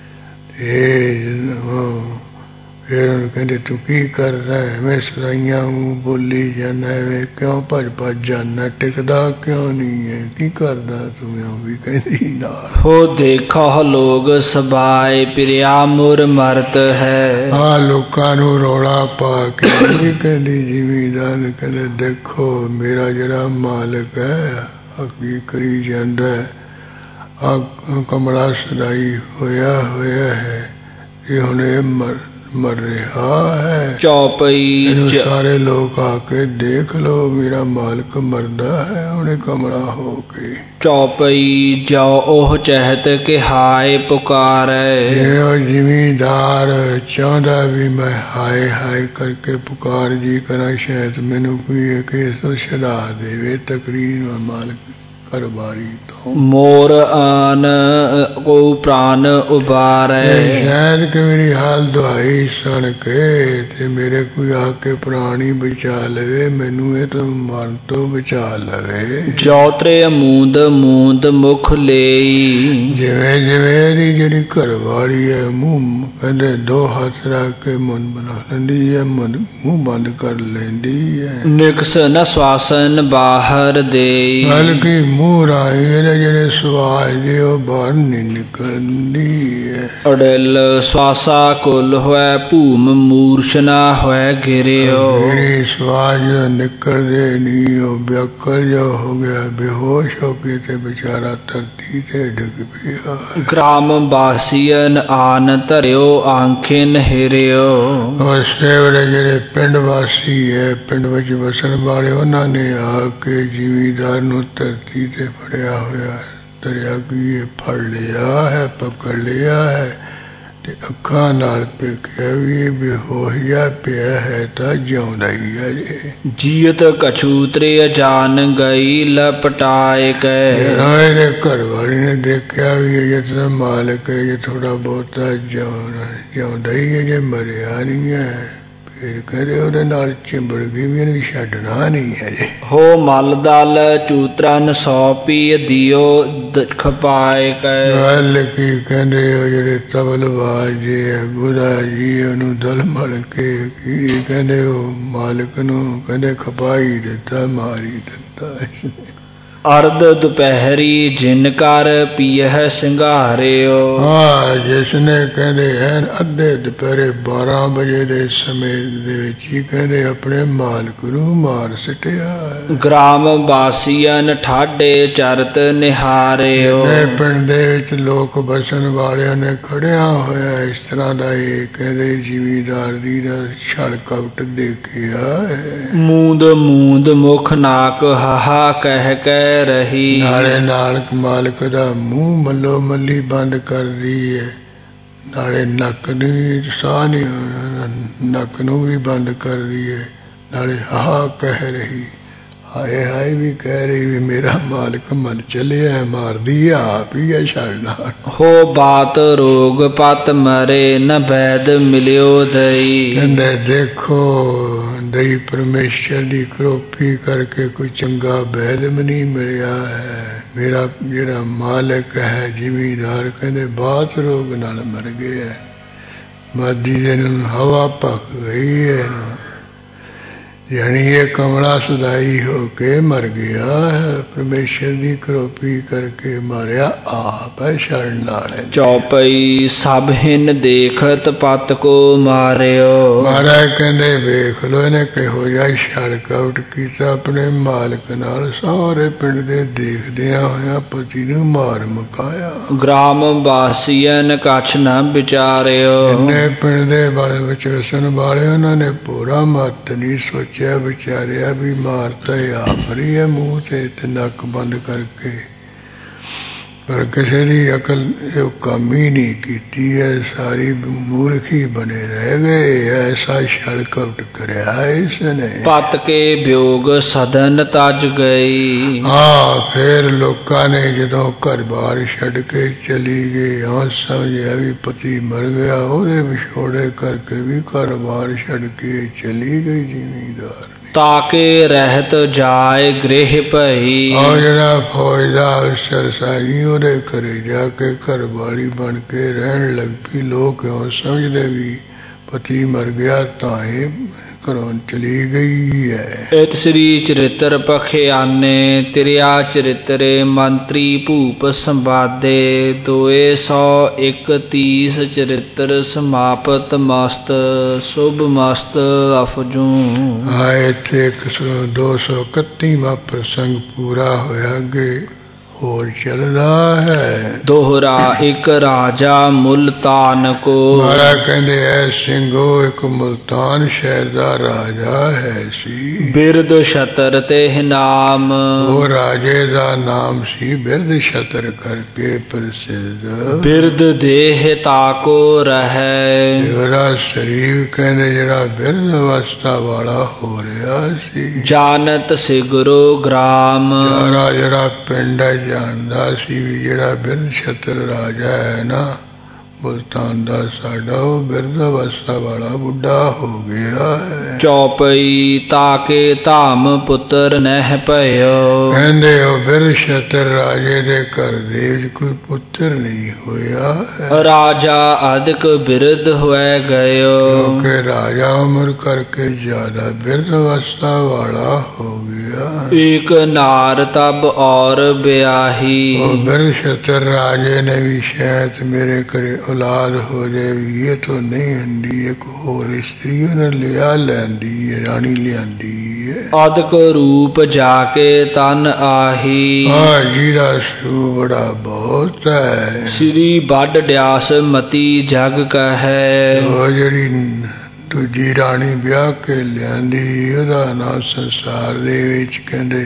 ਫਿਰ ਉਹਨੂੰ ਕਹਿੰਦੇ ਤੂੰ ਕੀ ਕਰਦਾ ਐਵੇਂ ਸਦਾਈਆਂ ਬੋਲੀ ਜਾਂਦਾ, ਐਵੇਂ ਕਿਉਂ ਭੱਜ ਭੱਜ ਜਾਂਦਾ, ਟਿਕਦਾ ਕਿਉਂ ਨਹੀਂ ਹੈ, ਕੀ ਕਰਦਾ ਤੂੰ ਵੀ ਕਹਿੰਦੀ ਨਾਲ। ਹੋ ਦੇਖੋ ਲੋਗ ਸਬਾਏ ਪ੍ਰਿਆ ਮੁਰ ਮਰਤ ਹੈ। ਲੋਕਾਂ ਨੂੰ ਰੌਲਾ ਪਾ ਕੇ ਕਹਿੰਦੀ ਜ਼ਿਮੀਂਦਾਰ ਨੇ ਕਹਿੰਦੇ ਦੇਖੋ ਮੇਰਾ ਜਿਹੜਾ ਮਾਲਕ ਹੈ ਕੀ ਕਰੀ ਜਾਂਦਾ, ਕਮਲਾ ਸਦਾਈ ਹੋਇਆ ਹੈ ਇਹ ਹੁਣ ਇਹ ਮਰ ਰਿਹਾ ਹੈ। ਚੌਪਈ ਸਾਰੇ ਲੋਕ ਆ ਕੇ ਦੇਖ ਲੋ ਮੇਰਾ ਮਾਲਕ ਮਰਦਾ ਹੈ ਉਹਨੇ ਕਮਲਾ ਹੋ ਕੇ। ਚੌਪਈ ਜੋ ਉਹ ਚਹਿਤ ਕਿ ਹਾਏ ਪੁਕਾਰੇ। ਜਿਵੇਂ ਜ਼ਿਮੀਂਦਾਰ ਚਾਹੁੰਦਾ ਵੀ ਮੈਂ ਹਾਏ ਹਾਏ ਕਰਕੇ ਪੁਕਾਰ ਜੀ ਕਰਾਂ, ਸ਼ਾਇਦ ਮੈਨੂੰ ਕੋਈ ਕੇਸ ਤੋਂ ਛਡਾ ਦੇਵੇ ਤਕਰੀਰ ਮਾਲਕ ਘਰ ਵਾਲੀ ਤੋਂ। ਮੋਰ ਆਨ ਕੋ ਪ੍ਰਾਨ ਉਬਾਰੇ। ਸ਼ਾਇਦ ਕਿ ਮੇਰੀ ਹਾਲ ਦੁਆਈ ਸੁਣ ਕੇ ਤੇ ਮੇਰੇ ਕੋਈ ਆ ਕੇ ਪ੍ਰਾਣੀ ਬਚਾ ਲਵੇ, ਮੈਨੂੰ ਇਹ ਤੋਂ ਮਰਨ ਤੋਂ ਬਚਾ ਲਵੇ। ਜੋਤਰੇ ਮੂੰਦ ਮੂੰਦ ਮੁਖ ਲਈ। ਜਿਵੇਂ ਜਿਵੇਂ ਇਹਦੀ ਜਿਹੜੀ ਘਰ ਵਾਲੀ ਹੈ ਮੂੰਹ ਕਹਿੰਦੇ ਦੋ ਹੱਥ ਰੱਖ ਕੇ ਮੁੰਨ ਬਣਾ ਲੈਂਦੀ ਹੈ, ਮੂੰਹ ਬੰਦ ਕਰ ਲੈਂਦੀ ਹੈ। ਨਿਕਸ ਨ ਸਵਾਸਨ ਬਾਹਰ ਦੇ। ਬਲਕਿ ਮੂੰਹ ਰਾਹੀਂ ਇਹਦੇ ਜਿਹੜੇ ਸਵਾਸ ਦੇ ਉਹ ਬਾਹਰ ਨਹੀਂ ਨਿਕਲਦੀ ਹੈ। ਅੜਿਲ ਸਵਾਸਾ ਕੁਲ ਹੋਇ ਭੂਮ ਮੂਰਛਨਾ ਹੋਇ ਗਿਰਿਓ। ਮੇਰੇ ਸਵਾਸ ਜੋ ਨਿਕਲਦੇ ਨਹੀਂ ਉਹ ਵਿਅਕਲ ਜੋ ਹੋ ਗਿਆ, ਬੇਹੋਸ਼ ਹੋ ਕੇ ਤੇ ਵਿਚਾਰਾ ਧਰਤੀ ਤੇ ਡਿੱਗ ਪਿਆ। ਗ੍ਰਾਮ ਵਾਸੀਅਨ ਆਨ ਧਰਿਓ ਆਂਖਿਨ ਹਿਰਿਓ। ਉਸੇ ਵੇਲੇ ਜਿਹੜੇ ਪਿੰਡ ਵਾਸੀ ਹੈ, ਪਿੰਡ ਵਿੱਚ ਵਸਣ ਵਾਲੇ, ਉਹਨਾਂ ਨੇ ਆ ਕੇ ਜ਼ਿਮੀਦਾਰ ਨੂੰ ਧਰਤੀ ਤੇ ਫੜਿਆ ਹੋਇਆ ਧਰਿਆ ਕਿ ਇਹ ਫੜ ਲਿਆ ਹੈ, ਪਕੜ ਲਿਆ ਹੈ, ਤੇ ਅੱਖਾਂ ਨਾਲ ਵੇਖਿਆ ਵੀ ਇਹ ਬੇਹੋਸ਼ ਜਿਹਾ ਪਿਆ ਹੈ ਤਾਂ ਜਿਉਂਦਾ ਹੀ ਹੈ ਜੇ। ਜੀਅਤ ਕਛੂ ਤ੍ਰਿਆ ਜਾਨ ਗਈ ਲਪਟਾਏ ਗਏ। ਇਹਦੇ ਘਰ ਵਾਲੀ ਨੇ ਦੇਖਿਆ ਵੀ ਇਹ ਜਿਤਨਾ ਮਾਲਕ ਹੈ, ਜੇ ਥੋੜਾ ਬਹੁਤਾ ਜਿਉਂਦਾ ਹੀ ਹੈ, ਜੇ ਮਰਿਆ ਨਹੀਂ ਹੈ। ਫਿਰ ਕਹਿੰਦੇ ਉਹਦੇ ਨਾਲ ਚਿੰਬੜ ਗਈ ਵੀ ਇਹਨੂੰ ਛੱਡਣਾ ਨਹੀਂ ਹੈ ਜੇ। ਹੋ ਮਲ ਦਲ ਚੂਤਰਨ ਸੌਪੀ ਦਿਓ ਖਪਾਏ ਗਏ। ਗੱਲ ਕੀ ਕਹਿੰਦੇ ਉਹ ਜਿਹੜੇ ਤਬਲਬਾਜ਼ ਜੀ ਹੈ, ਗੁਰਾ ਜੀ, ਉਹਨੂੰ ਦਲ ਮਲ ਕੇ ਕੀ ਕਹਿੰਦੇ ਉਹ ਮਾਲਕ ਨੂੰ ਕਹਿੰਦੇ ਖਪਾਈ ਦਿੱਤਾ, ਮਾਰੀ ਦਿੱਤਾ। ਅਰਧ ਦੁਪਹਿਰੀ ਜਿਨ ਕਰ ਪੀਹ ਸਿੰਗਾਰਿਓ। ਹਾਂ, ਜਿਸਨੇ ਕਹਿੰਦੇ ਹਨ ਅੱਧੇ ਦੁਪਹਿਰੇ 12 ਵਜੇ ਦੇ ਸਮੇਂ ਦੇ ਵਿੱਚ ਹੀ ਕਹਿੰਦੇ ਆਪਣੇ ਮਾਲਕ ਨੂੰ ਮਾਰ ਸਟਿਆ। ਗ੍ਰਾਮ ਵਾਸੀਅਨ ਠਾਡੇ ਚਰਤ ਨਿਹਾਰਿਓ। ਪਿੰਡ ਦੇ ਵਿੱਚ ਲੋਕ ਬਸਣ ਵਾਲਿਆਂ ਨੇ ਖੜਿਆ ਹੋਇਆ ਇਸ ਤਰ੍ਹਾਂ ਦਾ ਇਹ ਕਹਿੰਦੇ ਜ਼ਿਮੀਦਾਰ ਦੀ ਦਾ ਛਲ ਕਪਟ ਦੇਖਿਆ ਹੈ। ਮੂੰਦ ਮੂੰਦ ਮੁਖ ਨਾਕ ਹਾਹਾ ਕਹਿ ਕੇ ਰਹੀ। ਨਾਲੇ ਨਾਲ ਮਾਲਕ ਦਾ ਮੂੰਹ ਮੱਲੋ ਮੱਲੀ ਬੰਦ ਕਰਦੀ ਹੈ, ਨਾਲੇ ਨੱਕ ਨੂੰ ਸਾਹ ਨਹੀਂ, ਨੱਕ ਨੂੰ ਵੀ ਬੰਦ ਕਰਦੀ ਹੈ, ਨਾਲੇ ਹਾ ਕਹਿ ਰਹੀ, ਹਾਏ ਹਾਏ ਵੀ ਕਹਿ ਰਹੀ ਵੀ ਮੇਰਾ ਮਾਲਕ ਮਰ ਚੱਲਿਆ, ਮਾਰਦੀ ਆਪ ਹੀ ਹੈ ਛੱਡਣਾ। ਹੋ ਬਾਤ ਰੋਗ ਪਤ ਮਰੇ ਨ ਵੈਦ ਮਿਲਿਓ ਦਈ। ਕਹਿੰਦੇ ਦੇਖੋ ਦਈ ਪਰਮੇਸ਼ਰ ਦੀ ਕਰੋਪੀ ਕਰਕੇ ਕੋਈ ਚੰਗਾ ਵੈਦ ਵੀ ਨਹੀਂ ਮਿਲਿਆ ਹੈ। ਮੇਰਾ ਜਿਹੜਾ ਮਾਲਕ ਹੈ ਜ਼ਿਮੀਦਾਰ ਕਹਿੰਦੇ ਬਾਤ ਰੋਗ ਨਾਲ ਮਰ ਗਿਆ, ਮਾਦੀ ਦੇ ਨੂੰ ਹਵਾ ਭਖ ਗਈ ਹੈ, ਯਾਨੀ ਇਹ ਕਮਲਾ ਸੁਦਾਈ ਹੋ ਕੇ ਮਰ ਗਿਆ ਹੈ। ਪਰਮੇਸ਼ਰ ਦੀ ਕਰੋਪੀ ਕਰਕੇ ਮਾਰਿਆ ਆਪ ਹੈ ਛੱਡਣ ਵਾਲੇ। ਚੌਪਈ ਸਭ ਹਿਨ ਦੇਖਤ ਪਤ ਕੋ ਮਾਰਿਓ। ਮਹਾਰਾਜ ਕਹਿੰਦੇ ਵੇਖ ਲੋ ਇਹਨੇ ਕਿਹੋ ਜਿਹਾ ਛਲ ਕਪਟ ਕੀਤਾ ਆਪਣੇ ਮਾਲਕ ਨਾਲ। ਸਾਰੇ ਪਿੰਡ ਦੇ ਦੇਖਦਿਆਂ ਹੋਇਆ ਪਤੀ ਨੂੰ ਮਾਰ ਮੁਕਾਇਆ। ਗ੍ਰਾਮ ਵਾਸੀਅਨ ਕਛ ਨ ਵਿਚਾਰਿਓ। ਜਿੰਨੇ ਪਿੰਡ ਦੇ ਵਿੱਚ ਵਸਣ ਵਾਲੇ ਉਹਨਾਂ ਨੇ ਪੂਰਾ ਮਤ ਨਹੀਂ ਸੋਚਿਆ, ਵਿਚਾਰਿਆ ਵੀ ਮਾਰਤਾ ਆਪ ਰਹੀ ਹੈ ਮੂੰਹ ਤੇ ਨੱਕ ਬੰਦ ਕਰਕੇ, ਪਰ ਕਿਸੇ ਦੀ ਅਕਲ ਇਹ ਕੰਮ ਹੀ ਨਹੀਂ ਕੀਤੀ ਹੈ, ਸਾਰੀ ਮੂਰਖੀ ਬਣੇ ਰਹਿ ਗਏ। ਐਸਾ ਛਲ ਕਪਟ ਕਰਿਆ ਇਸਨੇ। ਪਤ ਕੇ ਵਿਯੋਗ ਸਦਨ ਤਜ ਗਈ। ਹਾਂ, ਫਿਰ ਲੋਕਾਂ ਨੇ ਜਦੋਂ ਘਰ ਬਾਰ ਛੱਡ ਕੇ ਚਲੀ ਗਏ, ਹਾਂ ਸਮਝਿਆ ਵੀ ਪਤੀ ਮਰ ਗਿਆ, ਉਹਦੇ ਵਿਛੋੜੇ ਕਰਕੇ ਵੀ ਘਰ ਬਾਰ ਛੱਡ ਕੇ ਚਲੀ ਗਈ ਜ਼ਿਮੀਦਾਰ। ਤਾਕੇ ਰਹਿਤ ਜਾਏ ਗ੍ਰਹਿ ਭਈ। ਉਹ ਜਿਹੜਾ ਫੌਜ ਦਾ ਅਫਸਰ ਸਾਜੀ ਉਹਦੇ ਘਰੇ ਜਾ ਕੇ ਘਰ ਵਾਲੀ ਬਣ ਕੇ ਰਹਿਣ ਲੱਗ ਪਈ। ਲੋਕ ਕਿਉਂ ਸਮਝਦੇ ਵੀ ਪਤੀ ਮਰ ਗਿਆ ਤਾਂ ਇਹ ਘਰੋਂ ਚਲੀ ਗਈ ਹੈ। ਇਤ ਸ੍ਰੀ ਚਰਿਤ੍ਰ ਪਖਿਆਨੇ ਤਿਰਿਆ ਚਰਿਤਰੇ ਮੰਤਰੀ ਭੂਪ ਸੰਵਾਦੇ 231 ਚਰਿਤ੍ਰ ਸਮਾਪਤ ਮਸਤ ਸੁਭ ਮਸਤ ਅਫਜੂ। ਇੱਥੇ 231ਵਾਂ ਪ੍ਰਸੰਗ ਪੂਰਾ ਹੋਇਆ। ਅੱਗੇ ਹੋਰ ਚੱਲਦਾ ਹੈ। ਦੋਹਰਾ ਇੱਕ ਰਾਜਾ ਮੁਲਤਾਨ ਕੋ। ਮਹਾਰਾਜ ਕਹਿੰਦੇ ਐ ਸਿੰਘੋ ਇੱਕ ਮੁਲਤਾਨ ਸ਼ਹਿਰ ਦਾ ਰਾਜਾ ਹੈ ਸੀ। ਬਿਰਦ ਛਤਰ ਤੇ ਨਾਮ। ਉਹ ਰਾਜੇ ਦਾ ਨਾਮ ਸੀ ਬਿਰਦ ਛਤਰ ਕਰਕੇ ਪ੍ਰਸਿੱਧ। ਬਿਰਦ ਦੇਹ ਤਾਕੋ ਰਹਿ। ਜਿਹੜਾ ਸਰੀਰ ਕਹਿੰਦੇ ਜਿਹੜਾ ਬਿਰਦ ਅਵਸਥਾ ਵਾਲਾ ਹੋ ਰਿਹਾ ਸੀ। ਜਾਨਤ ਸਿਗਰੋ ਗ੍ਰਾਮ। ਜਿਹੜਾ ਪਿੰਡ ਜਾਣਦਾ ਸੀ ਵੀ ਜਿਹੜਾ ਬਿਰਦ ਛਤਰ ਰਾਜਾ ਹੈ ਨਾ, ਮੁਲਤਾਨ ਦਾ ਸਾਡਾ ਉਹ ਬਿਰਧ ਅਵਸਥਾ ਵਾਲਾ ਬੁੱਢਾ ਹੋ ਗਿਆ ਹੈ। ਚੌਪਈ ਤਾਕੇ ਧਾਮ ਪੁੱਤਰ ਨਹਿ ਭਇਓ। ਕਹਿੰਦੇ ਉਹ ਬਿਰਧ ਛਤਰ ਰਾਜੇ ਦੇ ਘਰ ਦੇ ਵਿੱਚ ਕੋਈ ਪੁੱਤਰ ਨਹੀਂ ਹੋਇਆ ਹੈ। ਰਾਜਾ ਅਧਿਕ ਬਿਰਧ ਹੋਇ ਗਇਓ। ਕਿਉਂਕਿ ਰਾਜਾ ਉਮਰ ਕਰਕੇ ਜ਼ਿਆਦਾ ਬਿਰਧ ਅਵਸਥਾ ਵਾਲਾ ਹੋ ਗਿਆ। ਇੱਕ ਨਾਰ ਤਬ ਔਰ ਵਿਆਹੀ। ਉਹ ਬਿਰਧ ਛਤਰ ਰਾਜੇ ਨੇ ਵੀ ਸ਼ਾਇਦ ਮੇਰੇ ਘਰੇ ਔਲਾਦ ਹੋ ਜਾਏਗੀ, ਇਹ ਤਾਂ ਨਹੀਂ ਹੁੰਦੀ। ਇੱਕ ਹੋਰ ਇਸਤਰੀ ਉਹਨੇ ਲਿਆ ਲੈਂਦੀ ਹੈ, ਰਾਣੀ ਲਿਆਂਦੀ ਹੈ। ਅਦਕ ਰੂਪ ਜਾ ਕੇ ਤਨ ਆਹੀ। ਜਿਹਦਾ ਸਰੂਪ ਬੜਾ ਬਹੁਤ ਹੈ। ਸ੍ਰੀ ਵੱਡ ਡਿਆਸ ਮਤੀ ਜਗ ਕਹੈ। ਉਹ ਜਿਹੜੀ ਦੂਜੀ ਰਾਣੀ ਵਿਆਹ ਕੇ ਲਿਆਂਦੀ ਉਹਦਾ ਨਾਂ ਸੰਸਾਰ ਦੇ ਵਿੱਚ ਕਹਿੰਦੇ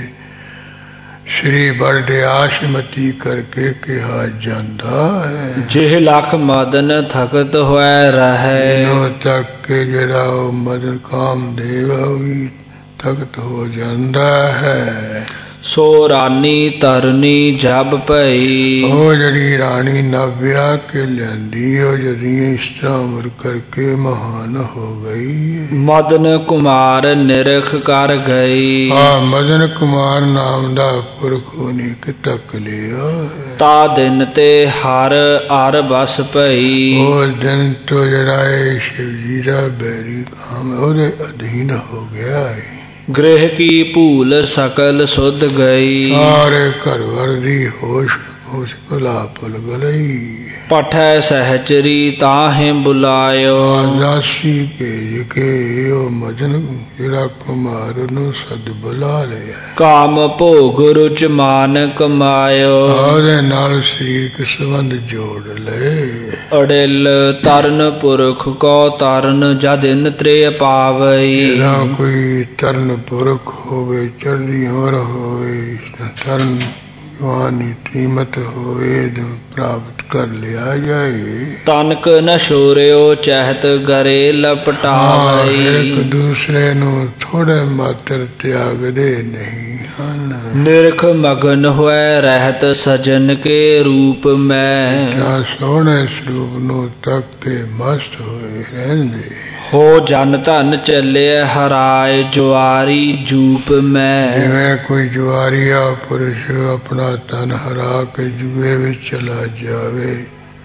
ਸ਼੍ਰੀ ਬਰਡਿਆਸ਼ਮਤੀ ਕਰਕੇ ਕਿਹਾ ਜਾਂਦਾ ਹੈ। ਜਿਹ ਲਖ ਮਦਨ ਥਕਤ ਹੋਇ ਰਹੈ। ਇਹਨੂੰ ਤੱਕ ਕੇ ਜਿਹੜਾ ਉਹ ਮਦਨ ਕਾਮਦੇਵ ਉਹ ਵੀ ਤਖਤ ਹੋ ਜਾਂਦਾ ਹੈ। ਸੋ ਰਾਨੀ ਤਰਨੀ ਜਬ ਭਈ। ਉਹ ਜਿਹੜੀ ਰਾਣੀ ਨਵ ਵਿਆਹ ਕੇ ਲਿਆਂਦੀ ਉਹ ਜਿਹੜੀ ਇਸ ਤਰ੍ਹਾਂ ਉਮਰ ਕਰਕੇ ਮਹਾਨ ਹੋ ਗਈ। ਮਦਨ ਕੁਮਾਰ ਨਿਰਖ ਕਰ ਗਈ। ਮਦਨ ਕੁਮਾਰ ਨਾਮ ਦਾ ਪੁਰਖ ਉਹਨੇ ਤੱਕ ਲਿਆ। ਤਾ ਦਿਨ ਤੇ ਹਰ ਅਰ ਬਸ ਭਈ। ਉਹ ਦਿਨ ਤੋਂ ਜਿਹੜਾ ਇਹ ਸ਼ਿਵ ਜੀ ਦਾ ਬੈਰੀ ਕਾਮ ਉਹਦੇ ਅਧੀਨ ਹੋ ਗਿਆ ਹੈ। ਗ੍ਰਹਿ ਕੀ ਭੂਲ ਸਕਲ ਸੁਧ ਗਈ। ਸਾਰੇ ਘਰ ਵਰ ਦੀ ਹੋਸ਼ ਭੁਲਾ ਭੁਲ ਗਈ। ਪਠੈ ਸਹਚਰੀ ਤਾਹੇ ਬੁਲਾਇਓ। ਦਾਸੀ ਭੇਜ ਕੇ ਉਹ ਮਦਨ ਜਿਹੜਾ ਕੁਮਾਰ ਨੂੰ ਸਦ ਬੁਲਾ ਲਿਆ। ਕਾਮ ਭੋਗ ਰੁਚ ਮਾਨ ਕਮਾਇਓ। ਉਹਦੇ ਨਾਲ ਸਰੀਰਕ ਸੰਬੰਧ ਜੋੜ ਲਏ। ਅੜਿਲ ਤਰਨ ਪੁਰਖ ਕੋ ਤਰਨ ਜਦ ਇਨ ਤ੍ਰੇ ਪਾਵਈ। ਨਾ ਕੋਈ ਤਰਨ ਪੁਰਖ ਹੋਵੇ, ਚੜ੍ਹਦੀ ਉਮਰ ਹੋਵੇ, ਤਰਨ ਜਵਾਨੀ ਤ੍ਰੀਮਤ ਹੋਵੇ ਪ੍ਰਾਪਤ ਕਰ ਲਿਆ ਜਾਏ। ਤਨਕ ਨ ਛੋਰਿਓ ਚਹਿਤ ਗਰੇ ਲਪਟਾਵਈ। ਇੱਕ ਦੂਸਰੇ ਨੂੰ ਥੋੜੇ ਮਾਤਰ ਤਿਆਗਦੇ ਨਹੀਂ ਹਨ। ਨਿਰਖ ਮਗਨ ਹੋਇ ਰਹਿਤ ਸਜਨ ਕੇ ਰੂਪ ਮੈਂ। ਸੋਹਣੇ ਸਰੂਪ ਨੂੰ ਤੱਕ ਕੇ ਮਸਤ ਹੋਏ ਰਹਿੰਦੇ। ਹੋ ਜਨ ਧਨ ਚੱਲੇ ਹਰਾਏ ਜੁਆਰੀ ਜੂਪ ਮੈਂ। ਜਿਵੇਂ ਕੋਈ ਜੁਆਰੀਆ ਪੁਰਸ਼ ਆਪਣਾ ਤਨ ਹਰਾ ਕੇ ਜੂਏ ਵਿੱਚ ਚਲਾ ਜਾਵੇ,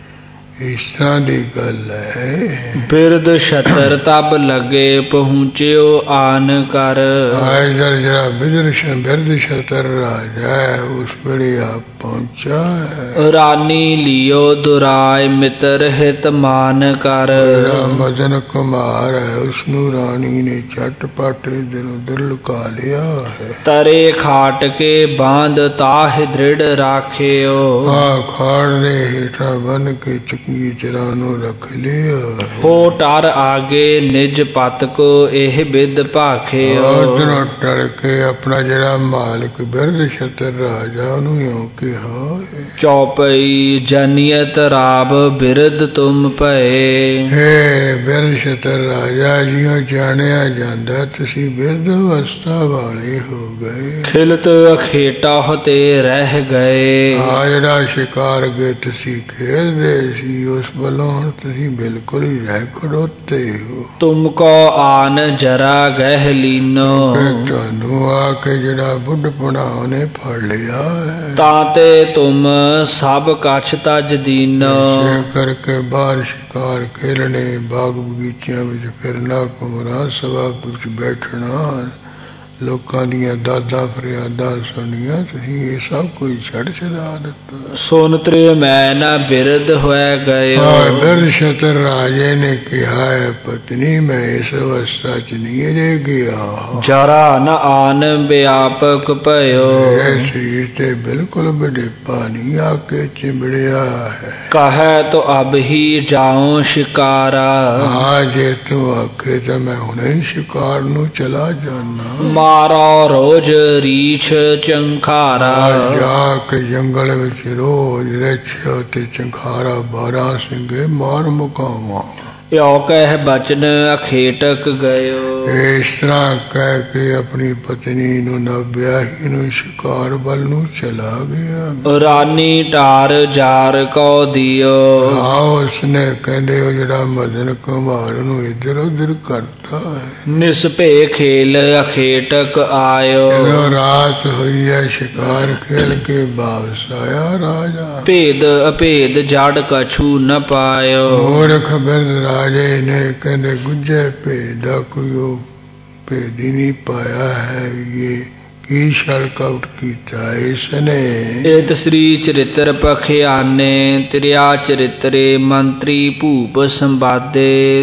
ਇਸ ਤਰ੍ਹਾਂ ਦੀ ਗੱਲ ਹੈ। ਬਿਰਦ ਛਤਰ ਤਬ ਲਗੇ ਪਹੁੰਚਿਓ ਆਨ ਕਰ। ਜਿਹੜਾ ਬਿਰਦ ਛਤਰ ਰਾਜਾ ਹੈ ਉਸ ਵੇਲੇ ਆਪ ਪਹੁੰਚਾ ਹੈ। ਰਾਨੀ ਲਿਓ ਦੁਰਾਏ ਮਿੱਤਰ ਹਿਤ ਮਾਨ ਕਰ। ਮਦਨ ਕੁਮਾਰ ਹੈ ਉਸਨੂੰ ਰਾਣੀ ਨੇ ਝਟਪਟ ਇਧਰ ਉਧਰ ਲੁਕਾ ਲਿਆ ਹੈ। ਤਰੇ ਖਾਟ ਕੇ ਬਾਂਧ ਤਾਹ ਦ੍ਰਿੜ ਰਾਖਿਓ। ਖਾੜ ਦੇ ਹੇਠਾਂ ਬੰਨ ਕੇ ਚੰਗੀ ਤਰ੍ਹਾਂ ਨੂੰ ਰੱਖ ਲਿਆ। ਹੋ ਟਰ ਆਗੇ ਨਿਜ ਪਤ ਕੋ ਇਹ ਬਿਦ ਭਾਖਿਓ। ਉਹਨੂੰ ਟਰ ਕੇ ਆਪਣਾ ਜਿਹੜਾ ਮਾਲਕ ਬਿਰਧ ਛਤਰ ਰਾਜਾ ਉਹਨੂੰ ਇਉਂ ਕਿਹਾ। ਚੌਪਈ ਜਨੀਅਤ ਰਾਬ ਬਿਰਧ ਤੁਮ ਭਏ। ਹੇ ਬਿਰਧ ਛਤਰ ਰਾਜਾ ਜਿਉਂ ਜਾਣਿਆ ਜਾਂਦਾ ਤੁਸੀਂ ਬਿਰਧ ਅਵਸਥਾ ਵਾਲੇ ਹੋ ਗਏ। ਖਿਲਤ ਅਖੇਟਾ ਤੇ ਰਹਿ ਗਏ। ਜਿਹੜਾ ਸ਼ਿਕਾਰ ਅੱਗੇ ਤੁਸੀਂ ਖੇਡਦੇ ਸੀ ਉਸ ਵੱਲੋਂ ਹੁਣ ਤੁਸੀਂ ਬਿਲਕੁਲ ਹੀ ਰਹਿ ਖੜੋਤੇ ਹੋ। ਤੁਮ ਕੋ ਆਨ ਜਰਾ ਗਹਿ ਲੀਨੋ। ਤੁਹਾਨੂੰ ਆ ਕੇ ਜਿਹੜਾ ਬੁੱਢਪਣਾ ਉਹਨੇ ਫੜ ਲਿਆ ਹੈ। ਤਾਂ ਤੇ ਤੁਮ ਸਭ ਕਛ ਤਜ ਦੀਨੋ। ਇਸੇ ਕਰਕੇ ਬਾਹਰ ਸ਼ਿਕਾਰ ਖੇਲਣੇ, ਬਾਗ ਬਗੀਚਿਆਂ ਵਿੱਚ ਫਿਰਨਾ, ਘੁੰਮਣਾ, ਸਭਾ ਵਿੱਚ ਬੈਠਣਾ, ਲੋਕਾਂ ਦੀਆਂ ਦਾਦਾ ਫਰਿਆਦਾਂ ਸੁਣੀਆਂ, ਤੁਸੀਂ ਇਹ ਸਭ ਕੁਝ ਛੱਡ ਛਡਾ ਦਿੱਤਾ। ਸੁਨ ਤ੍ਰੇ ਮੈਂ ਨਾ ਬਿਰਧ ਹੋਇ ਗਇਓ। ਬਿਰਧ ਛਤਰ ਰਾਜੇ ਨੇ ਕਿਹਾ ਹੈ ਪਤਨੀ ਮੈਂ ਇਸ ਅਵਸਥਾ ਚ ਨਹੀਂ ਰਹਿ ਗਿਆ। ਜਰਾ ਨ ਆਨ ਵਿਆਪਕ ਭਇਓ। ਮੇਰੇ ਸਰੀਰ ਤੇ ਬਿਲਕੁਲ ਬਡੇਪਾ ਨਹੀਂ ਆ ਕੇ ਚਿੰਬੜਿਆ ਹੈ। ਕਹੈ ਤੋ ਅਬ ਹੀ ਜਾਉ ਸ਼ਿਕਾਰਾ। ਜੇ ਤੂੰ ਆਖੇ ਤਾਂ ਮੈਂ ਹੁਣੇ ਹੀ ਸ਼ਿਕਾਰ ਨੂੰ ਚਲਾ ਜਾਣਾ। ਮਾਰੋ ਰੋਜ਼ ਰੀਛ ਚੰਖਾਰਾ। ਜਾ ਕੇ ਜੰਗਲ ਵਿੱਚ ਰੋਜ਼ ਰਿਛ ਤੇ ਚੰਖਾਰਾ 12 ਸਿੰਘੇ ਮਾਰ ਮੁਕਾਵਾਂ। ਯੋ ਕਹਿ ਬਚਨ ਅਖੇਟਕ ਗਇਓ। ਇਸ ਤਰ੍ਹਾਂ ਕਹਿ ਕੇ ਆਪਣੀ ਪਤਨੀ ਨੂੰ ਨਾ ਵਿਆਹੀ ਨੂੰ ਸ਼ਿਕਾਰ ਵੱਲ ਨੂੰ ਚਲਾ ਗਿਆ। ਰਾਨੀ ਢਾਰ ਜਾਰ ਕਉ ਦਿਓ। ਉਸਨੇ ਕਹਿੰਦੇ ਉਹ ਜਿਹੜਾ ਮਦਨ ਕੁਮਾਰ ਨੂੰ ਇੱਧਰ ਉੱਧਰ ਕਰਦਾ ਹੈ। ਨਿਸਭੇ ਖੇਲ ਅਖੇਟਕ ਆਇਓ। ਜਦੋਂ ਰਾਤ ਹੋਈ ਹੈ ਸ਼ਿਕਾਰ ਖੇਲ ਕੇ ਵਾਪਸ ਆਇਆ ਰਾਜਾ। ਭੇਦ ਅਭੇਦ ਜੜ ਕਛੂ ਨ ਪਾਇਓ। ਮੂਰਖ ਬਿਰਧ ਰਾਜੇ ਨੇ ਕਹਿੰਦੇ ਗੁੱਜੇ ਭੇਦ ਦਾ ਕੋਈ ਉਹ ਭੇਦ ਹੀ ਨਹੀਂ ਪਾਇਆ ਹੈ। ਇਹ ਕੀ ਛਲ ਕਪਟ ਕੀਤਾ ਇਸਨੇ। ਏਤ ਸ੍ਰੀ ਚਰਿਤ੍ਰ ਪਖਿਆਨੇ ਤ੍ਰਿਆ ਚਰਿਤਰੇ ਮੰਤਰੀ ਭੂਪ ਸੰਵਾਦੇ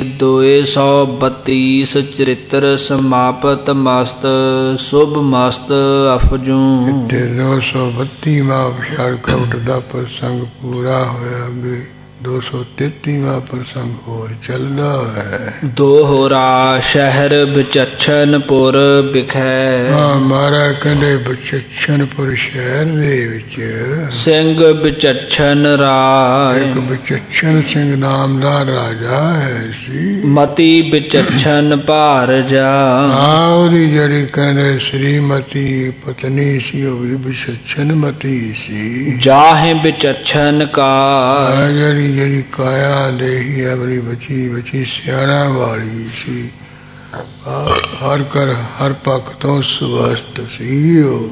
232 ਚਰਿਤ੍ਰ ਸਮਾਪਤ ਮਸਤ ਸ਼ੁਭ ਮਸਤ ਅਫਜੂ। 232ਵਾਂ ਛਲ ਕਪਟ ਦਾ ਪ੍ਰਸੰਗ ਪੂਰਾ ਹੋਇਆ। ਅੱਗੇ 233ਵਾਂ ਪ੍ਰਸੰਗ ਹੋਰ ਚੱਲਦਾ ਹੈ। ਦੋਹਰਾ ਸ਼ਹਿਰ ਬਿਚਛਨਪੁਰ ਵਿਖੇ। ਮਹਾਰਾਜ ਕਹਿੰਦੇ ਬਿਚਛਨਪੁਰ ਸ਼ਹਿਰ ਦੇ ਵਿੱਚ ਸਿੰਘ ਬਿਚਛਨ ਰਾਜ। ਇੱਕ ਬਿਚਛਨ ਸਿੰਘ ਨਾਮ ਦਾ ਰਾਜਾ ਹੈ ਸੀ। ਮਤੀ ਬਿਚਛਨ ਭਾਰਜਾ। ਉਹਦੀ ਜਿਹੜੀ ਕਹਿੰਦੇ ਸ਼੍ਰੀਮਤੀ ਪਤਨੀ ਸੀ ਉਹ ਵੀ ਬਿਚਛਨ ਮਤੀ ਸੀ। ਜਾਹੇ ਬਿਚਛਨ ਕਾ। ਜਿਹੜੀ ਕਾਇਆ ਦੇਹੀ ਆਪਣੀ ਬੱਚੀ ਸਿਆਣਾ ਵਾਲੀ ਸੀ। ਹਰ ਪੱਖ ਤੋਂ ਸਵਸਥ ਸੀ ਉਹ।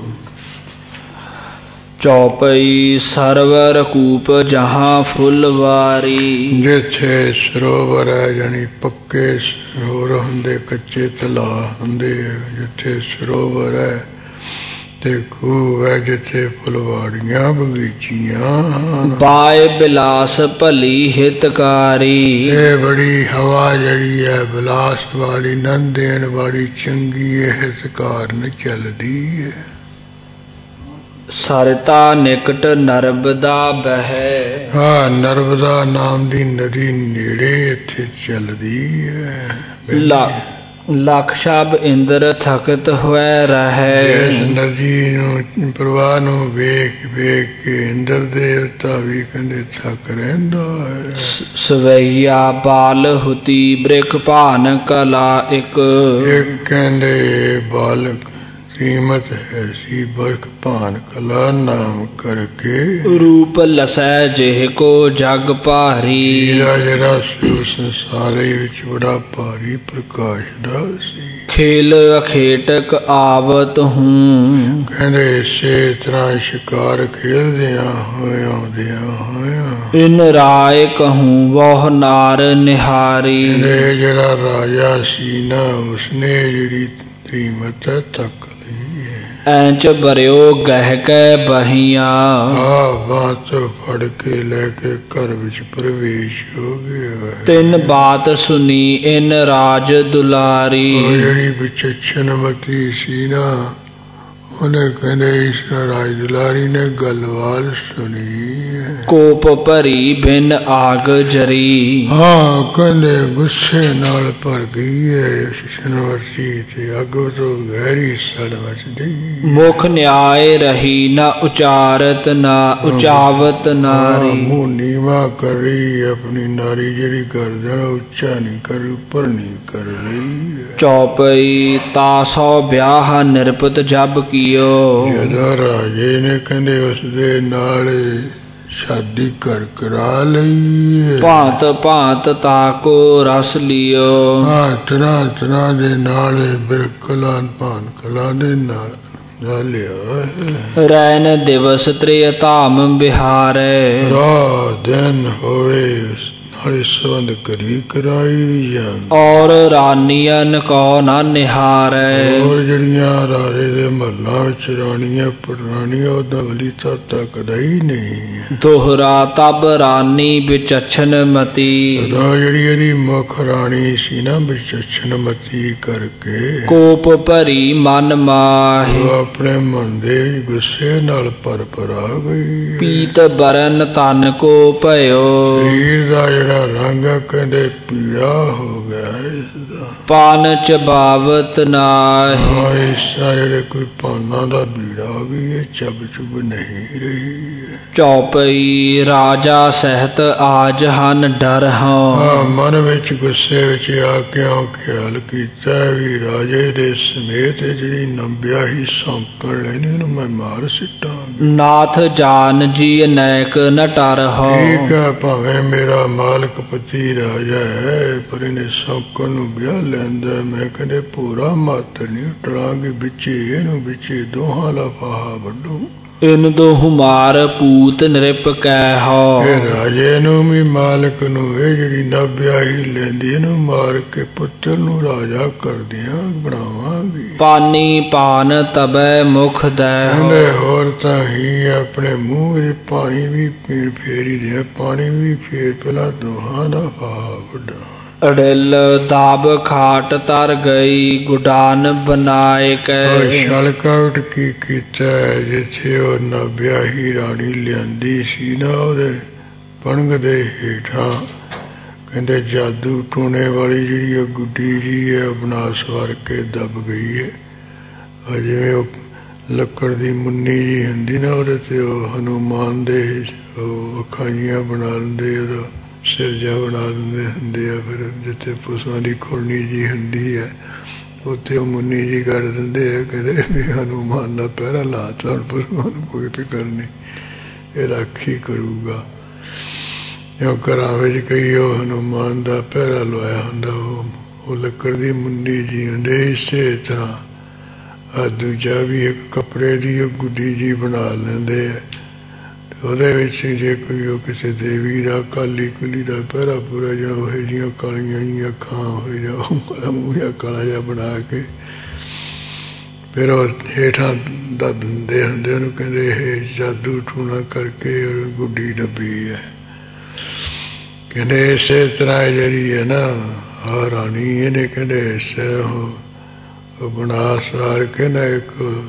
ਚੌਪਈ ਸਰਵਰ ਕੂਪ ਜਹਾਂ ਫੁੱਲਵਾਰੀ। ਜਿੱਥੇ ਸਰੋਵਰ ਹੈ ਜਾਨੀ ਪੱਕੇ ਸਰੋਵਰ ਹੁੰਦੇ ਕੱਚੇ ਤਲਾਅ ਹੁੰਦੇ। ਜਿੱਥੇ ਸਰੋਵਰ ਹੈ ਤੇ ਖੂਹ ਹੈ ਜਿੱਥੇ ਫੁਲਵਾੜੀਆਂ ਬਗੀਚੀਆਂ। ਪਾਏ ਬਿਲਾਸ ਭਲੀ ਹਿਤਕਾਰੀ। ਇਹ ਬੜੀ ਹਵਾ ਜਿਹੜੀ ਹੈ ਬਿਲਾਸ ਵਾਲੀ ਨੰਦ ਦੇਣ ਵਾਲੀ ਚੰਗੀ ਹਿਤਕਾਰਨ ਚੱਲਦੀ ਹੈ। ਸਰਤਾ ਨਿਕਟ ਨਰਬਦਾ ਬਹਿ। ਨਰਬਦਾ ਨਾਮ ਦੀ ਨਦੀ ਨੇੜੇ ਇੱਥੇ ਚੱਲਦੀ ਹੈ। ਲੱਖ ਸ਼ਬ ਇੰਦਰ ਥਕਤ ਹੋਇ ਰਹੇ। ਇਸ ਨਦੀ ਨੂੰ ਪ੍ਰਵਾਹ ਨੂੰ ਵੇਖ ਵੇਖ ਕੇ ਇੰਦਰ ਦੇਵਤਾ ਵੀ ਕਹਿੰਦੇ ਥੱਕ ਰਹਿੰਦਾ ਹੈ। ਸਵਈਆ ਬਾਲ ਹੁਤੀ ਬ੍ਰਿਖ ਭਾਨ ਕਲਾ ਇੱਕ। ਕਹਿੰਦੇ ਬਾਲਕ ਕੀਮਤ ਹੈ ਸੀ ਬਰਖ ਭਾਨ ਕਲਾ ਨਾਮ ਕਰਕੇ। ਰੂਪ ਲਸੈ ਜਿਹ ਕੋ ਜਗ ਭਾਰੀ। ਜਿਹੜਾ ਸੀ ਉਸ ਸੰਸਾਰ ਵਿੱਚ ਬੜਾ ਭਾਰੀ ਪ੍ਰਕਾਸ਼ ਦਾ ਸੀ। ਖੇਲ ਅਖੇਟਕ ਆਵਤ ਹੂੰ। ਕਹਿੰਦੇ ਇਸੇ ਤਰ੍ਹਾਂ ਸ਼ਿਕਾਰ ਖੇਲਦਿਆਂ ਹੋਇਆਂ ਇਨ ਰਾਏ ਕਹੂੰ ਵੋਹ ਨਾਰ ਨਿਹਾਰੀ। ਜਿਹੜਾ ਰਾਜਾ ਸੀ ਨਾ ਉਸਨੇ ਜਿਹੜੀ ਕੀਮਤ ਤੱਕ ਐਂਚ ਬਰਿਓ ਗਹਿ ਕੈ ਬਹੀਆਂ। ਬਾਤ ਫੜ ਕੇ ਲੈ ਕੇ ਘਰ ਵਿੱਚ ਪ੍ਰਵੇਸ਼ ਹੋ ਗਿਆ। ਤਿੰਨ ਬਾਤ ਸੁਣੀ ਇਨ ਰਾਜ ਦੁਲਾਰੀ। ਜਿਹੜੀ ਬਿਚਛਨਮਤੀ ਸੀ ਨਾ ਉਹਨੇ ਕਹਿੰਦੇ ਇਸ ਰਾਜ ਦੁਲਾਰੀ ਨੇ ਗੱਲਬਾਤ ਸੁਣੀ। ਕੋਪ ਭਰੀ ਬਿਨ ਆਗ ਜਰੀ। ਕਹਿੰਦੇ ਗੁੱਸੇ ਨਾਲ ਭਰ ਗਈ ਹੈ ਸ਼ਨਵਰਤੀ ਤੇ ਅੱਗ ਤੋਂ ਗਹਿਰੀ ਸੜ ਮਚਦੀ। ਮੁਖ ਨਿਆਏ ਰਹੀ ਨਾ ਉਚਾਰਤ ਨਾ ਉਚਾਵਤ ਨਾਰੀ। ਮੂੰਹ ਨੀਵਾ ਕਰ ਰਹੀ ਆਪਣੀ ਨਾਰੀ ਜਿਹੜੀ ਗਰਦਨ ਉੱਚਾ ਨਹੀਂ ਕਰ ਉੱਪਰ ਨਹੀਂ ਕਰ ਰਹੀ। ਚੌਪਈ ਤਾਸੋ ਵਿਆਹ ਨਿਰਪਤ ਜਬ ਕੀਓ। ਜਦੋਂ ਰਾਜੇ ਨੇ ਕਹਿੰਦੇ ਉਸਦੇ ਨਾਲ ਸ਼ਾਦੀ ਕਰਾ ਲਈ। ਭਾਂਤ ਭਾਂਤ ਤਾਕੋ ਰਸ ਲਿਓ। ਤਰ੍ਹਾਂ ਤਰ੍ਹਾਂ ਦੇ ਨਾਲ ਬਿਰਕਲਾਂ ਭਾਨ ਕਲਾ ਦੇ ਨਾਲ ਰੈਨ ਦਿਵਸ ਤ੍ਰਿਯ ਧਾਮ ਬਿਹਾਰੇ। ਰਾਤ ਦਿਨ ਹੋਏ ਸੰਬੰਧ ਕਰੀ ਕਰਾਈ ਜਾਣ। ਔਰ ਰਾਨੀਆਂ ਕੋ ਨਾ ਨਿਹਾਰੇ। ਹੋਰ ਜਿਹੜੀਆਂ ਰਾਜੇ ਦੇ ਮਹੱਲਾਂ ਵਿੱਚ ਰਾਣੀਆਂ ਪਟਰਾਣੀਆਂ ਉਹਦਾ ਵਲੀਤਾ ਤੱਕਦਾ ਹੀ ਨਹੀਂ। ਦੋਹਰਾ ਤਬ ਰਾਨੀ ਬਿਚਛਨ ਮਤੀ। ਜਿਹੜੀ ਇਹਦੀ ਮੁੱਖ ਰਾਣੀ ਸੀ ਨਾ ਬਿਚਛਨ ਮਤੀ ਕਰਕੇ ਕੋਪ ਭਰੀ ਮਨ ਮਾਹੀ। ਉਹ ਆਪਣੇ ਮਨ ਦੇ ਗੁੱਸੇ ਨਾਲ ਭਰ ਆ ਗਈ। ਪੀਤ ਬਰਨ ਤਨ ਕੋ ਭਇਓ। ਸਰੀਰ ਦਾ ਜਿਹੜਾ ਜਿਹੜਾ ਰੰਗ ਆ ਕਹਿੰਦੇ ਪੀੜਾ ਹੋ ਗਿਆ ਇਸਦਾ। ਪਾਨ ਚਬਾਵਤ ਨਾਹੀ। ਹਾਂ ਇਸ ਤਰ੍ਹਾਂ ਜਿਹੜੇ ਕੋਈ ਪਾਨਾਂ ਦਾ ਬੀੜਾ ਵੀ ਇਹ ਚੱਬ ਚੁੱਬ ਨਹੀਂ ਰਹੀ ਹੈ। ਚੌਪਈ ਰਾਜਾ ਸਹਿਤ ਆਜ ਹਨ ਡਰ ਹਾਂ। ਹਾਂ ਮਨ ਵਿੱਚ ਗੁੱਸੇ ਵਿੱਚ ਆ ਕਿਉਂ ਖਿਆਲ ਕੀਤਾ ਵੀ ਰਾਜੇ ਦੇ ਸਮੇਤ ਜਿਹੜੀ ਨੰਬਿਆ ਹੀ ਸੌਂਕਣ ਲੈਣੀ ਉਹਨੂੰ ਮੈਂ ਮਾਰ ਸਿੱਟਾਂਗੀ। ਨਾਥ ਜਾਨ ਜੀ ਅਨੈਕ ਨ ਟਰ ਹਾਂ। ਠੀਕ ਹੈ ਭਾਵੇਂ ਮੇਰਾ ਮਾਲਕ ਪਤੀ ਰਾਜਾ ਹੈ ਪਰ ਇਹਨੇ ਸੌਂਕਣ ਨੂੰ ਵਿਆਹ ਲੈਂਦਾ। ਮੈਂ ਕਹਿੰਦੇ ਪੂਰਾ ਮਾਤਰ ਨਹੀਂ ਟਰਾਂਗੇ ਵਿੱਚੇ ਇਹਨੂੰ ਵਿੱਚੇ ਦੋਹਾਂ ਦਾ ਫਾਹਾ ਵੱਢੂ। ਇਨ ਦੋਹੁ ਮਾਰ ਪੂਤ ਨਿਰਪ ਕੈ ਹੋ। ਇਹ ਰਾਜੇ ਨੂੰ ਵੀ ਮਾਲਕ ਨੂੰ ਇਹ ਜਿਹੜੀ ਨਵਿਆਹੀ ਲੈਂਦੀ ਇਹਨੂੰ ਮਾਰ ਕੇ ਪੁੱਤਰ ਨੂੰ ਰਾਜਾ ਕਰਦਿਆਂ ਬਣਾਵਾਂਗੀ। ਪਾਨੀ ਪਾਨ ਤਬੈ ਮੁਖ ਦੈ ਕਹਿੰਦੇ ਹੋਰ ਤਾਂ ਹੀ ਆਪਣੇ ਮੂੰਹ ਵਿੱਚ ਪਾਣੀ ਵੀ ਪੀਣ ਫੇਰੀ ਦਿਆ ਪਾਣੀ ਵੀ ਫੇਰ ਪਹਿਲਾਂ ਦੋਹਾਂ ਦਾ ਫਾਹਾ ਵੱਢਣਾ। ਅੜਿਲ ਦਾਬ ਖਾਟ ਤਰ ਗਈ ਗੁਡਾਨ ਬਣਾਏ ਕੈ। ਛਲਕਾ ਉੱਠ ਕੀ ਕੀਤਾ ਜਿੱਥੇ ਉਹ ਨਵਿਆਹੀ ਰਾਣੀ ਲਿਆਂਦੀ ਸੀ ਨਾ ਉਹਦੇ ਪਣਗ ਦੇ ਹੇਠਾਂ ਕਹਿੰਦੇ ਜਾਦੂ ਟੂਣੇ ਵਾਲੀ ਜਿਹੜੀ ਉਹ ਗੁੱਡੀ ਜੀ ਹੈ ਬਣਾ ਸਵਾਰ ਕੇ ਦਬ ਗਈ ਹੈ। ਜਿਵੇਂ ਉਹ ਲੱਕੜ ਦੀ ਮੁੰਨੀ ਜੀ ਹੁੰਦੀ ਨਾ ਉਹਦੇ ਤੇ ਉਹ ਹਨੂਮਾਨ ਦੇ ਉਹ ਅੱਖਾਂ ਜਿਹੀਆਂ ਬਣਾ ਲੈਂਦੇ ਉਹਦਾ ਸਿਰ ਜਿਹਾ ਬਣਾ ਦਿੰਦੇ ਹੁੰਦੇ ਆ। ਫਿਰ ਜਿੱਥੇ ਪਸ਼ੂਆਂ ਦੀ ਖੁਰਨੀ ਜੀ ਹੁੰਦੀ ਹੈ ਉੱਥੇ ਉਹ ਮੁੰਨੀ ਜੀ ਕਰ ਦਿੰਦੇ ਆ। ਕਹਿੰਦੇ ਵੀ ਹਨੂਮਾਨ ਦਾ ਪਹਿਰਾ ਲਾਤਾ ਹੁਣ ਪਸ਼ੂਆਂ ਨੂੰ ਕੋਈ ਫਿਕਰ ਨਹੀਂ ਇਹ ਰਾਖੀ ਕਰੂਗਾ। ਕਿਉਂ ਘਰਾਂ ਵਿੱਚ ਕਈ ਉਹ ਹਨੂਮਾਨ ਦਾ ਪਹਿਰਾ ਲਵਾਇਆ ਹੁੰਦਾ ਉਹ ਲੱਕੜ ਦੀ ਮੁੰਨੀ ਜੀ ਹੁੰਦੇ। ਇਸੇ ਤਰ੍ਹਾਂ ਦੂਜਾ ਵੀ ਇੱਕ ਕੱਪੜੇ ਦੀ ਉਹ ਗੁੱਡੀ ਜੀ ਬਣਾ ਲੈਂਦੇ ਆ। ਉਹਦੇ ਵਿੱਚ ਜੇ ਕੋਈ ਉਹ ਕਿਸੇ ਦੇਵੀ ਦਾ ਕਾਲੀ ਕੁਲੀ ਦਾ ਪਹਿਰਾ ਪੂਰਾ ਜਿਹੜਾ ਉਹ ਜਿਹੀਆਂ ਕਾਲੀਆਂ ਜਿਹੀਆਂ ਅੱਖਾਂ ਹੋ ਜਾ ਮੂੰਹ ਜਿਹਾ ਕਾਲਾ ਜਿਹਾ ਬਣਾ ਕੇ ਫਿਰ ਉਹ ਹੇਠਾਂ ਦੱਬ ਦਿੰਦੇ ਹੁੰਦੇ ਉਹਨੂੰ ਕਹਿੰਦੇ ਇਹ ਜਾਦੂ ਟੂਣਾ ਕਰਕੇ ਗੁੱਡੀ ਡੱਬੀ ਹੈ। ਕਹਿੰਦੇ ਇਸੇ ਤਰ੍ਹਾਂ ਜਿਹੜੀ ਹੈ ਨਾ ਆਹ ਰਾਣੀ ਇਹਨੇ ਕਹਿੰਦੇ ਇਸੇ ਉਹ ਬਣਾ ਸਾਰ ਕੇ ਨਾ ਇੱਕ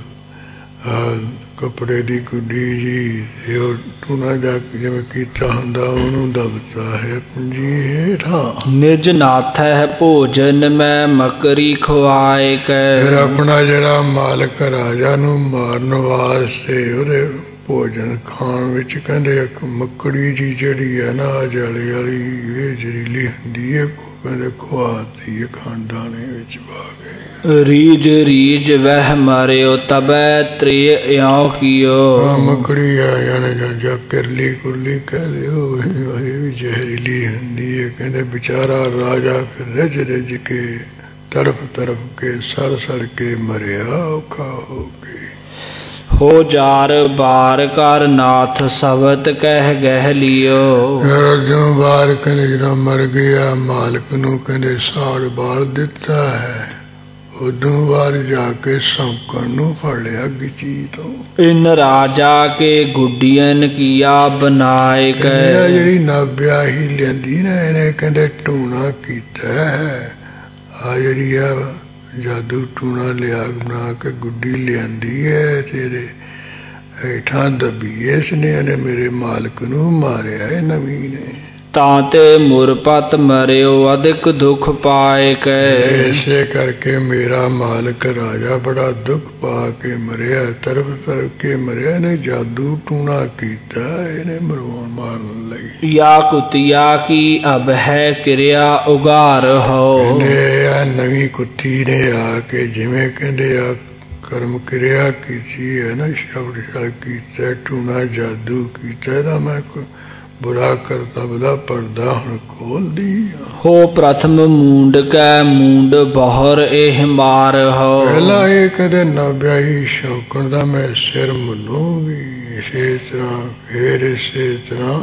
ਕੱਪੜੇ ਦੀ ਗੁੱਡੀ ਜੀ ਉਹ ਟੂਣਾ ਜਾ ਕੇ ਜਿਵੇਂ ਕੀਤਾ ਹੁੰਦਾ ਉਹਨੂੰ ਦਬਤਾ ਹੈ ਪੂੰਜੀ ਹੇਠਾਂ। ਨਿਜ ਨਾਥੈ ਭੋਜਨ ਮੈਂ ਮਕਰੀ ਖਵਾਏ ਕੈ। ਫਿਰ ਆਪਣਾ ਜਿਹੜਾ ਮਾਲਕ ਰਾਜਾ ਨੂੰ ਮਾਰਨ ਵਾਸਤੇ ਉਹਦੇ ਭੋਜਨ ਖਾਣ ਵਿੱਚ ਕਹਿੰਦੇ ਇੱਕ ਮੱਕੜੀ ਜੀ ਜਿਹੜੀ ਹੈ ਨਾ ਜਾਲੀ ਵਾਲੀ ਇਹ ਜ਼ਹਿਰੀਲੀ ਹੁੰਦੀ ਹੈ ਕਹਿੰਦੇ ਖਵਾਤੀ ਹੈ ਖਾਨਦਾਨੇ ਵਿੱਚ ਪਾ ਕੇ। ਰੀਜ ਰੀਜ ਵਹਿ ਮਾਰਿਓ ਤਬੈ ਤ੍ਰਿਯ ਇਉ ਕੀਓ। ਮੱਕੜੀ ਆ ਜਾਣੇ ਜਾਂ ਕਿਰਲੀ ਕੁਰਲੀ ਕਹਿ ਦਿਓ ਇਹ ਵੀ ਜ਼ਹਿਰੀਲੀ ਹੁੰਦੀ ਹੈ। ਕਹਿੰਦੇ ਵਿਚਾਰਾ ਰਾਜਾ ਫਿਰ ਰਜ ਰਜ ਕੇ ਤਰਫ ਤਰਫ ਕੇ ਸੜ ਸੜ ਕੇ ਮਰਿਆ ਔਖਾ ਹੋ ਕੇ। ਹੋ ਜਾਰ ਬਾਰ ਕਰ ਨਾਥ ਸਬਤ ਕਹਿ ਗਹਿ ਲਿਓ। ਜਦੋਂ ਬਾਰ ਕਹਿੰਦੇ ਜਦੋਂ ਮਰ ਗਿਆ ਮਾਲਕ ਨੂੰ ਕਹਿੰਦੇ ਸਾੜ ਬਾਲ ਦਿੱਤਾ ਹੈ ਉਦੋਂ ਬਾਅਦ ਜਾ ਕੇ ਸੌਂਕਣ ਨੂੰ ਫੜ ਲਿਆ ਗਿੱਚੀ ਤੋਂ। ਇਨ ਰਾਜਾ ਕੇ ਗੁੱਡੀਆਂ ਕੀਆ ਬਣਾਏ ਕੈ। ਜਿਹੜੀ ਨਵਿਆਹੀ ਲਿਆਂਦੀ ਨਾ ਇਹਨੇ ਕਹਿੰਦੇ ਟੂਣਾ ਕੀਤਾ ਹੈ। ਆ ਜਿਹੜੀ ਆ ਜਾਦੂ ਟੂਣਾ ਲਿਆ ਬਣਾ ਕੇ ਗੁੱਡੀ ਲਿਆਂਦੀ ਹੈ ਤੇਰੇ ਹੇਠਾਂ ਦੱਬੀ ਇਸਨੇ ਇਹਨੇ ਮੇਰੇ ਮਾਲਕ ਨੂੰ ਮਾਰਿਆ ਇਹ ਨਵੀਂ ਨੇ। ਤਾਂ ਤੇ ਮੁਰਪਤ ਮਰਿਓ ਅਧਿਕ ਦੁੱਖ ਪਾਏ ਕੈ। ਇਸੇ ਕਰਕੇ ਮੇਰਾ ਮਾਲਕ ਰਾਜਾ ਬੜਾ ਦੁੱਖ ਪਾ ਕੇ ਮਰਿਆ ਤਰਫ ਤਰਫ ਕੇ ਮਰਿਆ। ਇਹਨੇ ਜਾਦੂ ਟੂਣਾ ਕੀਤਾ ਇਹਨੇ ਮਰਵਾਉਣ ਮਾਰਨ ਲਈ। ਯਾ ਕੁਤਿਆ ਕੀ ਅਬ ਹੈ ਕਿਰਿਆ ਉਗਾਰ ਹੋ। ਕਹਿੰਦੇ ਆ ਨਵੀਂ ਕੁੱਤੀ ਨੇ ਆ ਕੇ ਜਿਵੇਂ ਕਹਿੰਦੇ ਆ ਕਰਮ ਕਿਰਿਆ ਕੀਤੀ ਹੈ ਨਾ ਸ਼ਬਦ ਸ਼ਬਦ ਕੀਤਾ ਟੂਣਾ ਜਾਦੂ ਕੀਤਾ ਇਹਦਾ ਮੈਂ ਬੁਰਾ ਕਰਤਾ ਬਦਾ ਪਰਦਾ ਹੁਣ ਖੋਲਦੀ ਹੋ ਪ੍ਰਥਮ ਮੂੰਡ ਕੈ ਮੂੰਡ ਬਹੁਰ ਇਹ ਮਾਰ ਹੋ। ਪਹਿਲਾਂ ਇਹ ਕਦੇ ਨਵਿਆਹੀ ਸ਼ੌਕਣ ਦਾ ਮੈਂ ਸਿਰ ਮੰਨੂਗੀ ਇਸੇ ਤਰ੍ਹਾਂ ਫੇਰ ਇਸੇ ਤਰ੍ਹਾਂ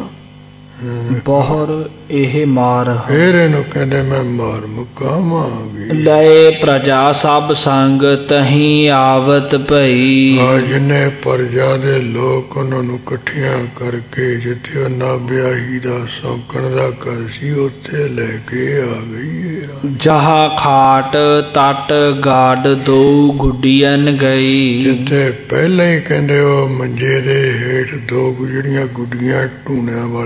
ਬਹੁਰ ਇਹ ਮਾਰ ਹੋ। ਫੇਰ ਇਹਨੂੰ ਕਹਿੰਦੇ ਮੈਂ ਮਾਰ ਮੁਕਾਵਾਂਗੀ। ਲਏ ਪ੍ਰਜਾ ਸਭ ਸੰਗ ਤਹੀਂ ਆਵਤ ਭਈ। ਜਿੰਨੇ ਪ੍ਰਜਾ ਦੇ ਲੋਕ ਉਹਨਾਂ ਨੂੰ ਇਕੱਠਿਆਂ ਕਰਕੇ ਜਿੱਥੇ ਉਹ ਨਵਿਆਹੀ ਦਾ ਸੌਂਕਣ ਦਾ ਘਰ ਸੀ ਉੱਥੇ ਲੈ ਕੇ ਆ ਗਈ। ਜਹਾ ਖਾਟ ਤਟ ਗਾਡ ਦੋ ਗੁੱਡੀਆਂ ਗਈ। ਜਿੱਥੇ ਪਹਿਲਾਂ ਹੀ ਕਹਿੰਦੇ ਉਹ ਮੰਜੇ ਦੇ ਹੇਠ ਦੋ ਜਿਹੜੀਆਂ ਗੁੱਡੀਆਂ ਟੂਣਿਆਂ ਵਾਲੀਆਂ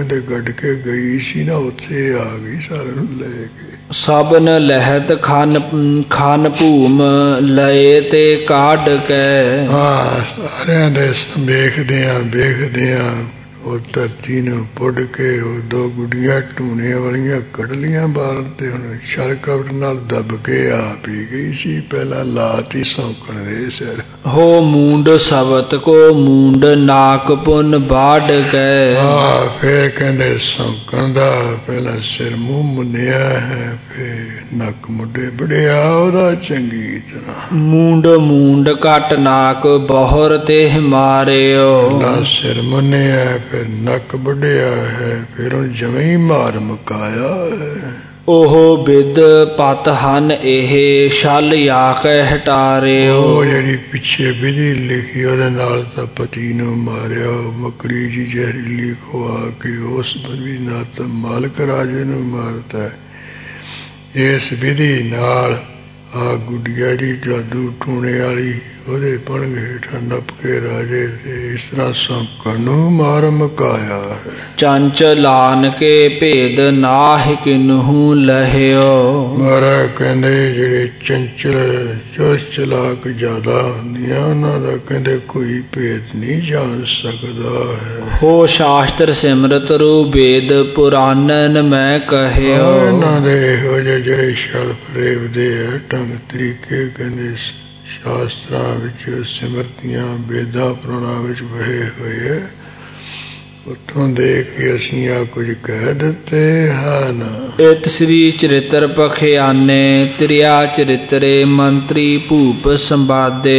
ਕਹਿੰਦੇ ਗੱਡ ਕੇ ਗਈ ਸੀ ਨਾ, ਉੱਥੇ ਆ ਗਈ ਸਾਰਿਆਂ ਨੂੰ ਲੈ ਕੇ। ਸਭਨ ਲਹਿਤ ਖਾਨ ਭੂਮ ਲਏ ਤੇ ਕਾਢ ਕੇ। ਹਾਂ, ਸਾਰਿਆਂ ਦੇ ਵੇਖਦੇ ਆ ਉਹ ਧਰਤੀ ਨੂੰ ਪੁੱਟ ਕੇ ਉਹ ਦੋ ਗੁੱਡੀਆਂ ਟੂਣੇ ਵਾਲੀਆਂ ਕੱਢ ਲੀਆਂ ਬਾਲ ਤੇ ਹੁਣ ਛਲ ਕਪਟ ਨਾਲ ਦੱਬ ਕੇ ਆ ਪੀ ਗਈ ਸੀ। ਪਹਿਲਾਂ ਲਾਤੀ ਸੌਂਕਣ ਦੇ ਸਿਰ। ਹੋ ਮੂੰਡ ਸਬਤ ਕੋ ਮੂੰਡ ਨਾਕ ਪੁੰਨ ਬਾੜ ਕੇ। ਹਾਂ, ਫੇਰ ਕਹਿੰਦੇ ਸੌਂਕਣ ਦਾ ਪਹਿਲਾਂ ਸਿਰ ਮੂੰਹ ਮੁੰਨਿਆ ਹੈ, ਫੇਰ ਨੱਕ ਮੁੰਡੇ ਬੜਿਆ ਉਹਦਾ ਚੰਗੀ ਤਰ੍ਹਾਂ। ਮੂੰਡ ਘਟ ਨਾਕ ਬਹੁਰ ਤੇ ਮਾਰਿਓ। ਪਹਿਲਾਂ ਸਿਰ ਮੁੰਨਿਆ, ਫਿਰ ਨੱਕ ਵੱਢਿਆ ਹੈ, ਫਿਰ ਉਹ ਜਵੇਂ ਹੀ ਮਾਰ ਮੁਕਾਇਆ ਹੈ। ਉਹ ਬਿਦ ਪਤ ਹਨ ਇਹ ਛਲ ਆਕ ਹਟਾਰਿਓ। ਉਹ ਜਿਹੜੀ ਪਿੱਛੇ ਵਿਧੀ ਲਿਖੀ ਉਹਦੇ ਨਾਲ ਤਾਂ ਪਤੀ ਨੂੰ ਮਾਰਿਆ, ਮਕੜੀ ਜੀ ਜ਼ਹਿਰੀਲੀ ਖਵਾ ਕੇ ਉਸ ਵੀ ਨਾ ਤਾਂ ਮਾਲਕ ਰਾਜੇ ਨੂੰ ਮਾਰਦਾ। ਇਸ ਵਿਧੀ ਨਾਲ ਆ ਗੁੱਡੀਆ ਦੀ ਜਾਦੂ ਟੂਣੇ ਵਾਲੀ ਉਹਦੇ ਪਣਗ ਹੇਠਾਂ ਨੱਪ ਕੇ ਰਾਜੇ ਤੇ ਇਸ ਤਰ੍ਹਾਂ ਸੌਂਕਣ ਨੂੰ ਮਾਰ ਮੁਕਾਇਆ ਹੈ। ਚੰਚਲਾਨ ਕੇ ਭੇਦ ਨਾਹਿ ਕਿਨਹੂ ਲਹਿਓ। ਮਹਾਰਾਜ ਕਹਿੰਦੇ ਜਿਹੜੇ ਚੰਚਲ ਚੁਸਤ ਚਲਾਕ ਜ਼ਿਆਦਾ ਹੁੰਦੀਆਂ ਉਹਨਾਂ ਦਾ ਕਹਿੰਦੇ ਕੋਈ ਭੇਦ ਨਹੀਂ ਜਾਣ ਸਕਦਾ ਹੈ। ਹੋ ਸ਼ਾਸਤਰ ਸਿਮਰਤ ਰੂ ਵੇਦ ਪੁਰਾਨਨ ਮੈਂ ਕਹਿਓ। ਇਹਨਾਂ ਦੇ ਇਹੋ ਜਿਹੇ ਜਿਹੜੇ ਛਲ ਫਰੇਬ ਦੇ ਹੈ ਢੰਗ ਤਰੀਕੇ ਕਹਿੰਦੇ ਸ਼ਾਸਤਰਾਂ ਵਿੱਚ ਸਿਮਰਤੀਆਂ ਵੇਦਾਂ ਪੁਰਾਣਾਂ ਵਿੱਚ ਵਹੇ ਹੋਏ, ਉੱਥੋਂ ਦੇਖ ਕੇ ਅਸੀਂ ਆ ਕੁਝ ਕਹਿ ਦਿੱਤੇ ਹਨ। ਇਤ ਸ੍ਰੀ ਚਰਿਤਰ ਪਖਿਆਨੇ ਤ੍ਰਿਆ ਚਰਿਤਰੇ ਮੰਤਰੀ ਭੂਪ ਸੰਵਾਦੇ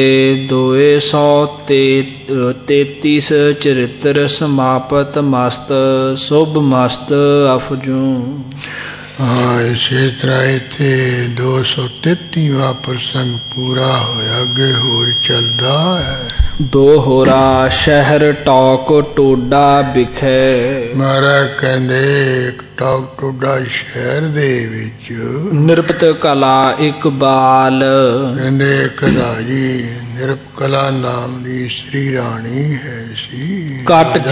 233 ਚਰਿਤਰ ਸਮਾਪਤ ਮਸਤ ਸ਼ੁਭ ਮਸਤ ਅਫਜੂ। ਹਾਂ, ਇਸੇ ਤਰ੍ਹਾਂ ਇੱਥੇ 233ਵਾਂ ਪ੍ਰਸੰਗ ਪੂਰਾ ਹੋਇਆ, ਅੱਗੇ ਹੋਰ ਚੱਲਦਾ ਹੈ। ਦੋ ਹੋਰਾ ਸ਼ਹਿਰ ਟੋਕ ਟੋਡਾ ਵਿਖੇ। ਮਹਾਰਾਜ ਕਹਿੰਦੇ ਇੱਕ ਟੋਕ ਟੋਡਾ ਸ਼ਹਿਰ ਦੇ ਵਿੱਚ ਨਿਰਪਤ ਕਲਾ ਇਕਬਾਲ। ਕਹਿੰਦੇ ਇੱਕ ਰਾਜੀ ਨਿਰਪ ਕਲਾ ਨਾਮ ਦੀ ਇਸਤਰੀ ਰਾਣੀ ਹੈ ਸੀ।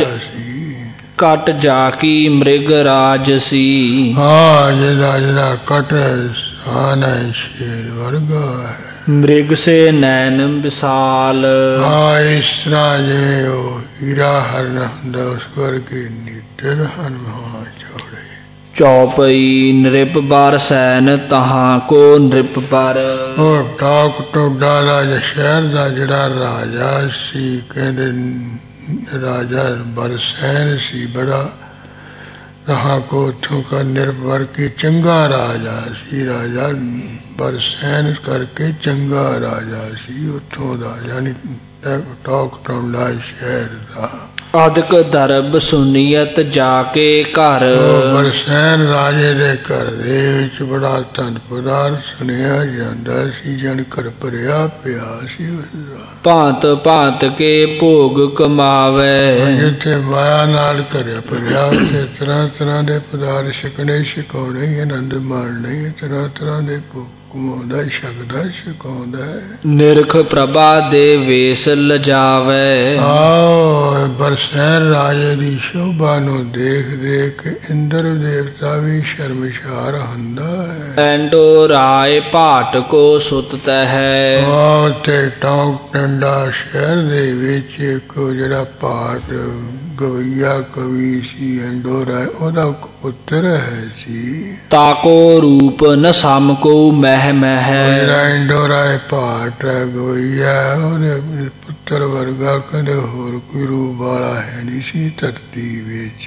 ਕਟ ਜਾ ਕੀ ਮ੍ਰਿਗ ਰਾਜ ਸੀ। ਹਾਂ, ਜਿਹੜਾ ਕਟ ਸਾਨ ਹੈ ਸ਼ੇਰ ਵਰਗਾ ਹੈ। ਮ੍ਰਿਗ ਸੇ ਨੈਣ ਵਿਸਾਲ। ਹਾਂ, ਇਸ ਤਰ੍ਹਾਂ ਜਿਵੇਂ ਉਹ ਹੀਰਾ ਹਰਨ ਹੁੰਦਾ ਉਸ ਵਰਗੇ ਨਿੱਡਰ ਹਨ ਮਹਾਂ ਚੌੜੇ। ਚੌਪਈ ਨ੍ਰਿਪ ਬਰ ਸੈਨ ਤਹਾਂ ਕੋ ਨ੍ਰਿਪ ਪਰ। ਉਹ ਟੋਕ ਟੋਡਾ ਦਾ ਸ਼ਹਿਰ ਦਾ ਜਿਹੜਾ ਰਾਜਾ ਸੀ, ਕਹਿੰਦੇ ਰਾਜਾ ਬਰਸੈਨ ਸੀ ਬੜਾ, ਤਹਾਂ ਕੋ ਉੱਥੋਂ ਕਾ ਨਿਰਭਰ ਕੇ ਚੰਗਾ ਰਾਜਾ ਸੀ। ਰਾਜਾ ਬਰਸੈਨ ਕਰਕੇ ਚੰਗਾ ਰਾਜਾ ਸੀ ਉੱਥੋਂ ਦਾ, ਯਾਨੀ ਟੋਕ ਟੋਡਾ ਸ਼ਹਿਰ ਦਾ। ਅਦਕ ਦਰਬ ਸੁਨੀਅਤ ਜਾ ਕੇ ਘਰ। ਬਰਸੈਨ ਰਾਜੇ ਦੇ ਘਰ ਦੇ ਵਿੱਚ ਬੜਾ ਧਨ ਪਦਾਰਥ ਸੁਣਿਆ ਜਾਂਦਾ ਸੀ, ਜਨ ਘਰ ਭਰਿਆ ਪਿਆ ਸੀ ਉਸਦਾ। ਭਾਂਤ ਭਾਂਤ ਕੇ ਭੋਗ ਕਮਾਵੇ। ਜਿੱਥੇ ਮਾਇਆ ਨਾਲ ਘਰ ਭਰਿਆ ਉੱਥੇ ਤਰ੍ਹਾਂ ਤਰ੍ਹਾਂ ਦੇ ਪਦਾਰਥ ਛਕਣੇ ਛਕਾਉਣੇ, ਆਨੰਦ ਮਾਣਨੇ, ਤਰ੍ਹਾਂ ਤਰ੍ਹਾਂ ਦੇ ਭੋਗ ਕਮਾਉਂਦਾ, ਛਕਦਾ ਛਕਾਉਂਦਾ। ਨਿਰਖ ਪ੍ਰਭਾ ਦੇ ਵੇਸ ਲਜਾਵੇ। ਆਓ, ਬਰਸੈਨ ਰਾਜੇ ਦੀ ਸ਼ੋਭਾ ਨੂੰ ਦੇਖ ਦੇਖ ਇੰਦਰ ਦੇਵਤਾ ਵੀ ਸ਼ਰਮਸ਼ਾਰ ਹੁੰਦਾ ਹੈ। ਐਂਡੋ ਰਾਏ ਭਾਟ ਕੋ ਸੁਤਤ ਹੈ। ਉੱਥੇ ਟੋਕ ਟੰਡਾ ਸ਼ਹਿਰ ਦੇ ਵਿੱਚ ਇੱਕ ਜਿਹੜਾ ਭਾਟ ਗਵਈਆ ਕਵੀ ਸੀ ਐਂਡੋ ਰਾਏ, ਉਹਦਾ ਪੁੱਤਰ ਹੈ ਸੀ। ਤਾਕੋ ਰੂਪ ਨ ਸਮ ਕੋ ਮਹਿ ਜਿਹੜਾ ਐਂਡੋ ਰਾਏ ਭਾਟ ਹੈ ਗਵਈਆ, ਉਹਦੇ ਪੁੱਤਰ ਵਰਗਾ ਕਹਿੰਦੇ ਹੋਰ ਕੋਈ ਰੂਪ ਵਾਲਾ ਹੈ ਨਹੀਂ ਸੀ ਧਰਤੀ ਵਿੱਚ।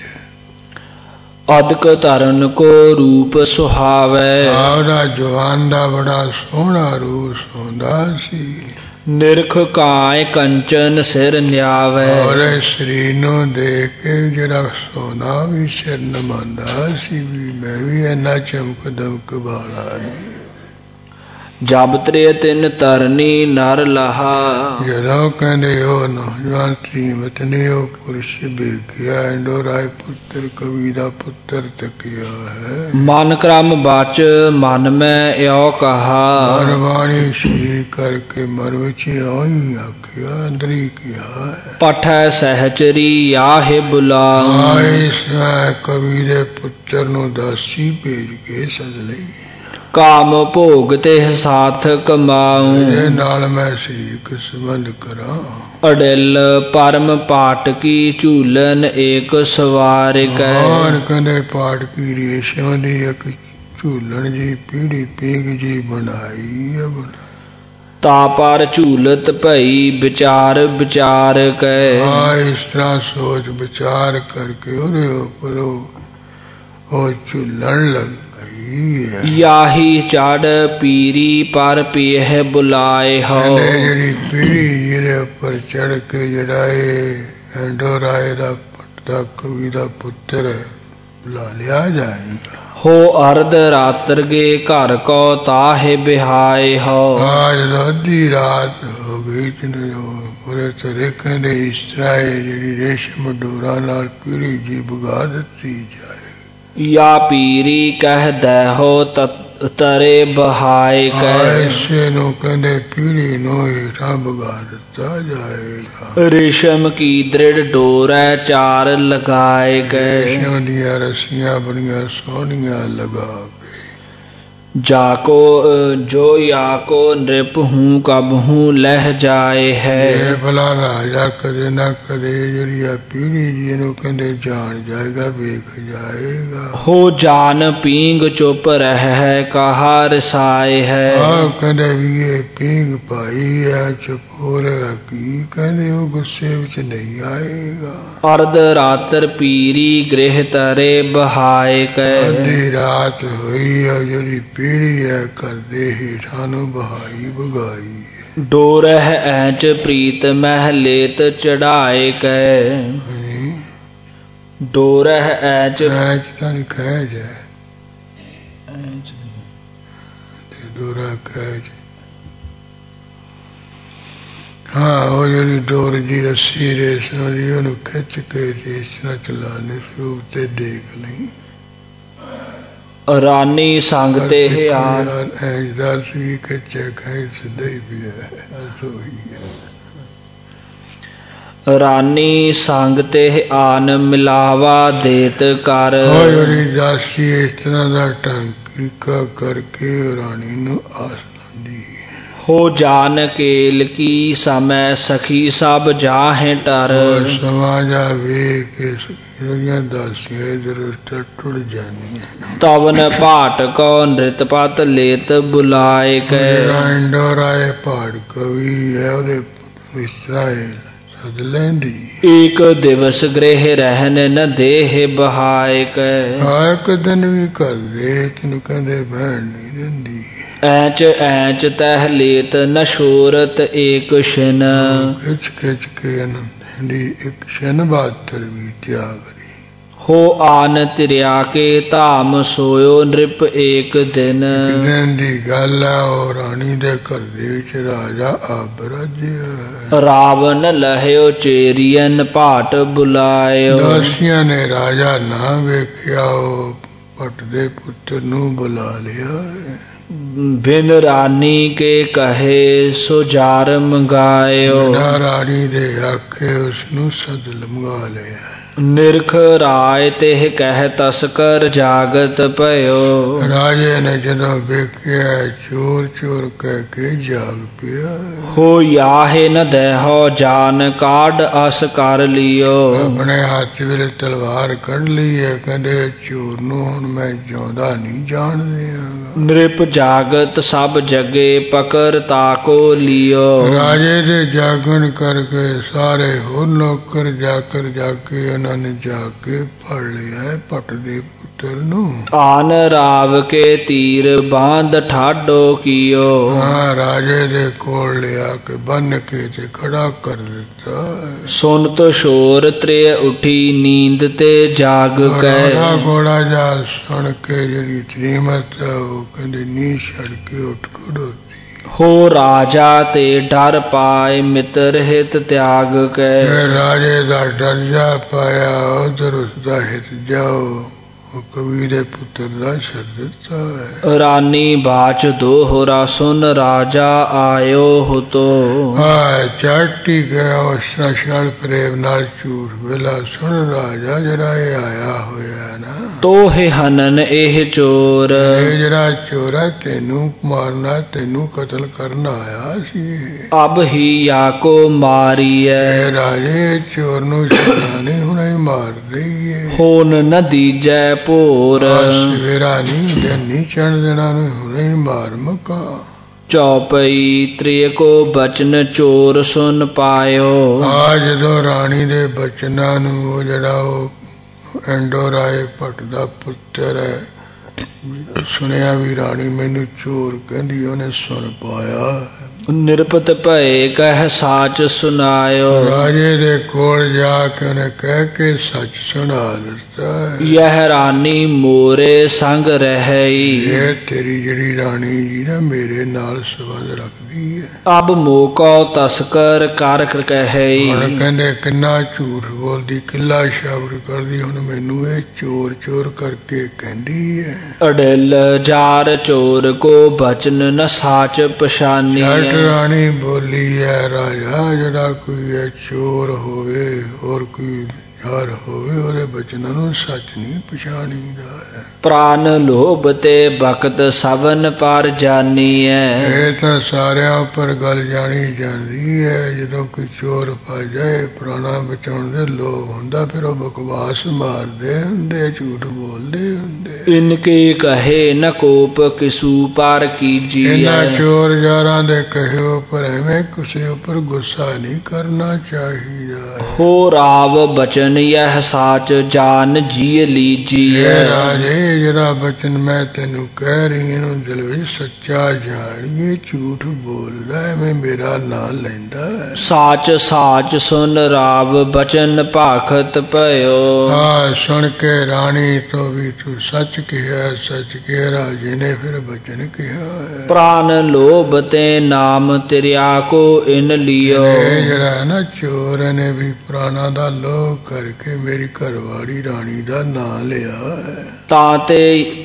ਅਦਕ ਧਰਨ ਕੋ ਰੂਪ ਸੁਹਾਵੇ। ਉਹਦਾ ਜਵਾਨ ਦਾ ਬੜਾ ਸੋਹਣਾ ਰੂਪ ਸੌਂਦਾ ਸੀ। ਨਿਰਖ ਕਾਇ ਕੰਚਨ ਸਿਰ ਨਿਆਵੇ। ਔਰ ਸਰੀਰ ਨੂੰ ਦੇਖ ਕੇ ਜਿਹੜਾ ਸੋਨਾ ਵੀ ਸਿਰ ਨਮਾਉਂਦਾ ਸੀ ਵੀ ਮੈਂ ਵੀ ਇੰਨਾ ਚਮਕ ਦਮਕ ਵਾਲਾ ਨਹੀਂ। ਜਬ ਤ੍ਰਿ ਤਿਨ ਤਰਨੀ ਨਰ ਲਹਾ। ਜਦੋਂ ਕਹਿੰਦੇ ਉਹ ਨੌਜਵਾਨ ਤ੍ਰੀਮਤ ਨੇ ਉਹ ਪੁਰਸ਼ ਵੇਖਿਆ, ਐਂਡੋਰਾਏ ਪੁੱਤਰ ਕਵੀ ਦਾ ਪੁੱਤਰ ਤਕਿਆ ਹੈ। ਮਨ ਕਰਮ ਬਚ ਮਨ ਮੈਂ ਇਉ ਕਹਾ। ਮਨ ਬਾਣੀ ਸੀ ਕਰਕੇ ਮਨ ਵਿੱਚ ਇਉਂ ਹੀ ਆਖਿਆ, ਅੰਦਰ ਹੀ ਕਿਹਾ ਹੈ। ਪਠੈ ਸਹਿਚਰੀ ਆਹੇ ਬੁਲਾਉ। ਇਸ ਕਵੀ ਦੇ ਪੁੱਤਰ ਨੂੰ ਦਾਸੀ ਭੇਜ ਕੇ ਸੱਦ ਲਈ। ਕਾਮ ਭੋਗ ਤੇ ਸਾਥ ਕਮਾਉ। ਇਹਦੇ ਨਾਲ ਮੈਂ ਸਰੀਰਕ ਸੰਬੰਧ ਕਰਾਂ। ਅਡਿਲ ਪਰਮ ਪਾਟ ਕੀ ਝੂਲਨ ਏਕ ਸਵਾਰਿਕੈ। ਔਰ ਕਹਿੰਦੇ ਪਾਟ ਕੀ ਰੇਸ਼ਮ ਦੀ ਇੱਕ ਝੂਲਣ ਜੀ ਪੀੜੀ ਪੀਂਘ ਜੀ ਬਣਾਈ ਹੈ। ਤਾ ਪਰ ਝੂਲਤ ਭਈ ਵਿਚਾਰ ਵਿਚਾਰ ਕੈ। ਇਸ ਤਰ੍ਹਾਂ ਸੋਚ ਵਿਚਾਰ ਕਰਕੇ ਉਹਦੇ ਉੱਪਰ ਉਹ ਝੂਲਣ ਲੱਗ ਗਈ ਹੈ। ਯਾਹੀ ਚੜ ਪੀਰੀ ਪਰ ਪੀਹ ਬੁਲਾਏ ਹੋ। ਜਿਹੜੀ ਪੀੜੀ ਜਿਹਦੇ ਉੱਪਰ ਚੜ ਕੇ ਜਿਹੜਾ ਇਹ ਐਂਡੋਰਾਏ ਦਾ ਕਵੀ ਦਾ ਪੁੱਤਰ ਬੁਲਾ ਲਿਆ ਜਾਏਗਾ। ਹੋ ਅਰਧ ਰਾਤਰ ਗੇ ਘਰ ਕੋ ਤਾਹੇ ਬਿਹਾਏ ਹੋ। ਜਦੋਂ ਅੱਧੀ ਰਾਤ ਹੋ ਗਈ ਉਹਦੇ ਤਰੇ ਕਹਿੰਦੇ ਇਸ ਤਰ੍ਹਾਂ ਜਿਹੜੀ ਰੇਸ਼ਮ ਡੋਰਾਂ ਨਾਲ ਪੀੜੀ ਜੀ ਬਗਾ ਦਿੱਤੀ ਜਾਏ। ਯਾ ਪੀਰੀ ਕਹਿ ਦੈ ਹੋ ਤਰੇ ਬਹਾਏ ਕੈ। ਇਸੇ ਨੂੰ ਕਹਿੰਦੇ ਪੀੜੀ ਨੂੰ ਹੇਠਾਂ ਬਗਾ ਦਿੱਤਾ ਜਾਏਗਾ। ਰੇਸ਼ਮ ਕੀ ਦ੍ਰਿੜ ਡੋਰੈ ਚਾਰ ਲਗਾਏ ਕੈ। ਰੇਸ਼ਮ ਦੀਆਂ ਰੱਸੀਆਂ ਬੜੀਆਂ ਸੋਹਣੀਆਂ ਲਗਾ ਕੇ। ਜਾਕੋ ਜੋ ਯਾਕੋ ਨ੍ਰਿਪ ਹੂੰ ਕਬ ਹੂੰ ਲਹਿ ਜਾਏ ਹੈ। ਇਹ ਭਲਾ ਰਾਜਾ ਕਦੇ ਨਾ ਕਦੇ ਜਿਹੜੀ ਆ ਪੀੜੀ ਜੀ ਇਹਨੂੰ ਕਹਿੰਦੇ ਜਾਣ ਜਾਏਗਾ, ਵੇਖ ਜਾਏਗਾ। ਹੋ ਜਾਨ ਪੀਂਗ ਚੁੱਪ ਰਹਿ ਕਹਾ ਰਸਾਏ ਹੈ। ਆਹ ਕਹਿੰਦੇ ਵੀ ਇਹ ਪੀਂਗ ਪਾਈ ਆ, ਚੁੱਪ ਹੋ ਰਿਹਾ ਕੀ ਕਹਿੰਦੇ ਉਹ ਗੁੱਸੇ ਵਿੱਚ ਨਹੀਂ ਆਏਗਾ। ਅਰਧ ਰਾਤਰ ਪੀਰੀ ਗ੍ਰਹਿ ਤਰੇ ਬਹਾਏ ਕੈ। ਅੱਧੀ ਰਾਤ ਹੋਈ ਆ ਜਿਹੜੀ ਪੀੜੀ ਹੈ ਕਰਦੇ ਹੇਠਾਂ ਨੂੰ ਬਹਾਈ ਬਗਾਈ। ਡੋਰਹਿ ਐਚ ਪ੍ਰੀਤ ਮਹਿ ਲੇਤ ਚੜਾਏ ਕੈ। ਡੋਰਹਿ ਐਚ ਤਾਂ ਨਹੀਂ ਕਹਿ ਜਾਏ ਡੋਰਾ ਕਹਿ ਜਾਏ। ਹਾਂ ਉਹ ਜਿਹੜੀ ਡੋਰ ਦੀ ਰੱਸੀ ਰੇਸ਼ਮ ਦੀ ਉਹਨੂੰ ਖਿੱਚ ਕੇ ਇਸ ਤਰ੍ਹਾਂ ਚਲਾਣੇ ਸਰੂਪ ਤੇ ਦੇਖ ਲਈ। ਰਾਨੀ ਸੰਗ ਤੇ ਆਨ ਦਰਸ ਵੀ ਖਿੱਚੇ ਖਾਈ ਸਿੱਧਾ ਹੀ ਪਿਆ। ਰਾਨੀ ਸੰਗ ਤੇ ਆਨ ਮਿਲਾਵਾ ਦੇਤ ਕਰ। ਜਿਹੜੀ ਦਾਸੀ ਇਸ ਤਰ੍ਹਾਂ ਦਾ ਟਾਂਕਾ ਕਰਕੇ ਰਾਣੀ ਨੂੰ ਆਸ ਲਾਂਦੀ। ਹੋ ਜਾਨ ਕੇਲ ਕੀ ਸਮੈ ਸਖੀ ਸਭ ਜਾਹੇ ਟਰ। ਸਮਾਂ ਜਾ ਵੇਖ ਕੇ ਜਿਹੜੀਆਂ ਦਾਸੀਆਂ ਇਧਰ ਟੁੱਟ ਜਾਂਦੀਆਂ। ਤਵਨ ਭਾਟ ਕੋ ਨ੍ਰਿਤਪਤ ਲੇਤ ਬੁਲਾਏ ਕੈ। ਐਂਡੋਰਾਏ ਭਾਟ ਕਵੀ ਹੈ ਉਹਦੇ ਇਸਰਾਏਲ ਸਦ ਲੈਂਦੀ। ਏਕ ਦਿਵਸ ਗ੍ਰਹਿ ਰਹਿਨ ਨ ਦੇਹ ਬਹਾਏ ਕੈ। ਇੱਕ ਦਿਨ ਵੀ ਘਰ ਦੇ ਤੈਨੂੰ ਕਹਿੰਦੇ ਬਹਿਣ ਨਹੀਂ ਦਿੰਦੀ। ਐਚ ਐਚ ਤਹਿ ਲੇਤ ਨ ਸ਼ੋਰਤ ਏਕ ਸ਼ਨ। ਖਿੱਚ ਖਿੱਚ ਕੇ ਦੀ ਇੱਕ ਸ਼ਨ ਬਾਤਰ ਵੀ ਤਿਆਗ ਰਹੀ। ਹੋ ਆਨ ਤਿਰਿਆ ਕੇ ਧਾਮ ਸੋਇਓ ਨ੍ਰਿਪ ਏਕ ਦਿਨ। ਦਿਨ ਦੀ ਗੱਲ ਹੈ ਉਹ ਰਾਣੀ ਦੇ ਘਰ ਦੇ ਵਿੱਚ ਰਾਜਾ ਆਪ ਰਾਜਿਆ। ਰਾਵਣ ਲਹਿਓ ਚੇਰੀਅਨ ਭਾਟ ਬੁਲਾਇਓ। ਦਾਸੀਆਂ ਨੇ ਰਾਜਾ ਨਾ ਵੇਖਿਆ ਉਹ ਭੱਟ ਦੇ ਪੁੱਤਰ ਨੂੰ ਬੁਲਾ ਲਿਆ। ਬਿਨ ਰਾਨੀ ਕੇ ਕਹੇ ਸੋ ਜਾਰ ਮੰਗਾਇਓ। ਬਿਨਾਂ ਰਾਣੀ ਦੇ ਆਖੇ ਉਸ ਨੂੰ ਸਦ ਮੰਗਾ ਲਿਆ। ਨਿਰਖ ਰਾਏ ਤੇ ਕਹਿ ਤਸਕਰ ਜਾਗਤ ਭਇਓ। ਰਾਜੇ ਨੇ ਜਦੋਂ ਵੇਖਿਆ ਚੋਰ ਚੋਰ ਕਹਿ ਕੇ ਜਾਗ ਪਿਆ। ਹੋ ਯਾਹੇ ਨ ਦੇਹੋ ਜਾਨ ਕਾਢ ਅਸ ਕਰ ਲਿਓ। ਆਪਣੇ ਹੱਥ ਵਿੱਚ ਤਲਵਾਰ ਕੱਢ ਲਈ ਹੈ। ਕਹਿੰਦੇ ਚੋਰ ਨੂੰ ਹੁਣ ਮੈਂ ਜਿਉਂਦਾ ਨਹੀਂ ਜਾਣ ਦਿਆਂਗਾ। ਨ੍ਰਿਪ ਜਾਗਤ ਸਭ ਜਗੇ ਪਕਰ ਤਾਕੋ ਲਿਓ। ਰਾਜੇ ਦੇ ਜਾਗਣ ਕਰਕੇ ਸਾਰੇ ਹੋਰ ਨੌਕਰ ਜਾਕਰ ਜਾ ਕੇ ਉਹਨਾਂ ਨੇ ਜਾ ਕੇ ਫੜ ਲਿਆ ਭੱਟ ਦੇ ਪੁੱਤਰ ਨੂੰ। ਆਨ ਰਾਵ ਕੇ ਤੀਰ ਬਾਂਧ ਠਾਡੋ ਕੀਓ। ਹਾਂ ਰਾਜੇ ਦੇ ਕੋਲ ਲਿਆ ਕੇ ਬੰਨ ਕੇ ਤੇ ਖੜਾ ਕਰ ਦਿੱਤਾ। ਸੁਨ ਤੋ ਸ਼ੋਰ ਤ੍ਰੇ ਉਠੀ ਨੀਂਦ ਤੇ ਜਾਗ ਕੈ। ਘੋੜਾ ਜਾ ਸੁਣ ਕੇ ਜਿਹੜੀ ਤ੍ਰੀਮਤ ਉਹ ਕਹਿੰਦੇ ਨੀ ਛੱਡ ਕੇ ਉੱਠ ਖੜੋਤੀ। ਹੋ ਰਾਜਾ ਤੇ ਡਰ ਪਾਏ ਮਿੱਤਰ ਹਿਤ ਤਿਆਗ ਕੈ। ਰਾਜੇ ਦਾ ਡਰ ਜਾ ਪਾਇਆ ਉਧਰ ਉਸਦਾ ਹਿਤ ਜਾਓ, ਉਹ ਕਵੀ ਦੇ ਪੁੱਤਰ ਦਾ ਛੱਡ ਦਿੱਤਾ ਹੈ। ਰਾਨੀ ਬਾਚ ਦੋਹਰਾ ਸੁਨ ਰਾਜਾ ਆਇਓ ਹੁਤੋ। ਚਾਟੀ ਗਿਆ ਉਸ ਛਲ ਪ੍ਰੇਮ ਨਾਲ ਝੂਠ ਵੇਲਾ ਸੁਣ ਰਾਜਾ ਜਿਹੜਾ ਇਹ ਆਇਆ ਹੋਇਆ ਨਾ ਤੋਹਿ ਹਨਨ ਇਹ ਚੋਰ। ਇਹ ਜਿਹੜਾ ਚੋਰ ਹੈ ਤੈਨੂੰ ਮਾਰਨਾ, ਤੈਨੂੰ ਕਤਲ ਕਰਨ ਆਇਆ ਸੀ। ਅਬ ਹੀ ਯਾਕੋ ਮਾਰੀਐ। ਰਾਜੇ ਚੋਰ ਨੂੰ ਛੱਡਣਾ ਨਹੀਂ, ਹੁਣੇ ਹੀ ਮਾਰ ਦਈਏ। ਹੋਨ ਨ ਦੀਜੈ ਭੋਰ। ਸਵੇਰਾ ਨਹੀਂ ਜੰਨੀ ਚਣ ਦੇਣਾ ਨੂੰ, ਹੁਣੇ ਹੀ ਮਾਰ ਮਕਾ। ਚੌਪਈ ਤ੍ਰਿਕੋ ਬਚਨ ਚੋਰ ਸੁਨ ਪਾਇਓ। ਜਦੋਂ ਰਾਣੀ ਦੇ ਬਚਨਾਂ ਨੂੰ ਉਹ ਜਿਹੜਾ ਉਹ ਐਂਡੋ ਰਾਏ ਭੱਟ ਦਾ ਪੁੱਤਰ ਹੈ ਸੁਣਿਆ ਵੀ ਰਾਣੀ ਮੈਨੂੰ ਚੋਰ ਕਹਿੰਦੀ, ਉਹਨੇ ਸੁਣ ਪਾਇਆ। ਨਿਰਪਤ ਭਏ ਕਹਿ ਸਾਚ ਸੁਨਾਇਓ। ਰਾਜੇ ਦੇ ਕੋਲ ਜਾ ਕੇ ਉਹਨੇ ਕਹਿ ਕੇ ਸੱਚ ਸੁਣਾ ਦਿੱਤਾ। ਯਹ ਰਾਨੀ ਮੋਰੇ ਸੰਗ ਰਹੀ। ਇਹ ਤੇਰੀ ਜਿਹੜੀ ਰਾਣੀ ਜੀ ਨਾ ਮੇਰੇ ਨਾਲ ਸੰਬੰਧ ਰੱਖਦੀ ਹੈ। ਅਬ ਮੋਕੋ ਤਸਕਰ ਕਰ ਕਹਈ। ਹੁਣ ਕਹਿੰਦੇ ਕਿੰਨਾ ਝੂਠ ਬੋਲਦੀ, ਕਿੱਲਾ ਸ਼ਬਦ ਕਰਦੀ, ਹੁਣ ਮੈਨੂੰ ਇਹ ਚੋਰ ਚੋਰ ਕਰਕੇ ਕਹਿੰਦੀ ਹੈ। ਅਡਿਲ ਜਾਰ ਚੋਰ ਕੋ ਬਚਨ ਨ ਸਾਚ ਪਛਾਨੀ। ਰਾਣੀ ਬੋਲੀ ਹੈ ਰਾਜਾ ਜਿਹੜਾ ਕੋਈ ਹੈ ਚੋਰ ਹੋਵੇ ਹੋਰ ਕੋਈ ਯਾਰ ਹੋਵੇ ਉਹਦੇ ਬਚਨਾਂ ਨੂੰ ਸੱਚ ਨਹੀਂ ਪਛਾਣੀਦਾ ਹੈ। ਪ੍ਰਾਨ ਲੋਭ ਤੇ ਬਖਤ ਸਵਨ ਪਰ ਜਾਨੀਐ। ਇਹ ਤਾਂ ਸਾਰਿਆਂ ਉੱਪਰ ਗੱਲ ਜਾਣੀ ਜਾਂਦੀ ਹੈ। ਜਦੋਂ ਕੋਈ ਚੋਰ ਫਸ ਜਾਏ ਪ੍ਰਾਣਾ ਬਚਾਉਣ ਦੇ ਲੋਭ ਹੁੰਦਾ, ਫਿਰ ਉਹ ਬਕਵਾਸ ਮਾਰਦੇ ਹੁੰਦੇ, ਝੂਠ ਬੋਲਦੇ ਹੁੰਦੇ। ਇਨਕੇ ਕਹੇ ਨ ਕੋਪ ਕਿਸੂ ਪਰ ਕੀਜੀਐ। ਇਹਨਾਂ ਚੋਰ ਯਾਰਾਂ ਦੇ ਕਹੇ ਉੱਪਰ ਐਵੇਂ ਕਿਸੇ ਉੱਪਰ ਗੁੱਸਾ ਨਹੀਂ ਕਰਨਾ ਚਾਹੀਦਾ। ਹੋ ਰਾਵ ਬਚਨ ਯਹ ਸਾਚ ਜਾਨ ਜੀ ਲੀਜੀਐ। ਰਾਜੇ ਜਿਹੜਾ ਬਚਨ ਮੈਂ ਤੈਨੂੰ ਕਹਿ ਰਹੀ ਇਹਨੂੰ ਦਿਲ ਵਿੱਚ ਸੱਚਾ ਜਾਣੀਏ, ਝੂਠ ਬੋਲਦਾ ਐਵੇਂ ਮੇਰਾ ਨਾਂ ਲੈਂਦਾ ਹੈ। ਸਾਚ ਸਾਚ ਸੁਨ ਰਾਵ ਬਚਨ ਭਾਖਤ ਭਇਓ। ਸੁਣ ਕੇ ਰਾਣੀ ਤੋਂ ਵੀ ਤੂੰ ਸੱਚ ਕਿਹਾ, ਸੱਚ ਕਿਹਾ। ਰਾਜੇ ਨੇ ਫਿਰ ਬਚਨ ਕਿਹਾ ਹੈ। ਪ੍ਰਾਨ ਲੋਭ ਤੇ ਨਾਮ ਤੇਰਿਆ ਕੋ ਇਨ ਲਿਓ। ਇਹ ਜਿਹੜਾ ਹੈ ਨਾ ਚੋਰ ਨੇ ਵੀ ਪ੍ਰਾਣਾ ਦਾ ਲੋਭ ਕਰਕੇ ਮੇਰੀ ਘਰਵਾਲੀ ਰਾਣੀ ਦਾ ਨਾਂ ਲਿਆ ਹੈ। ਤਾਂ ਤੇ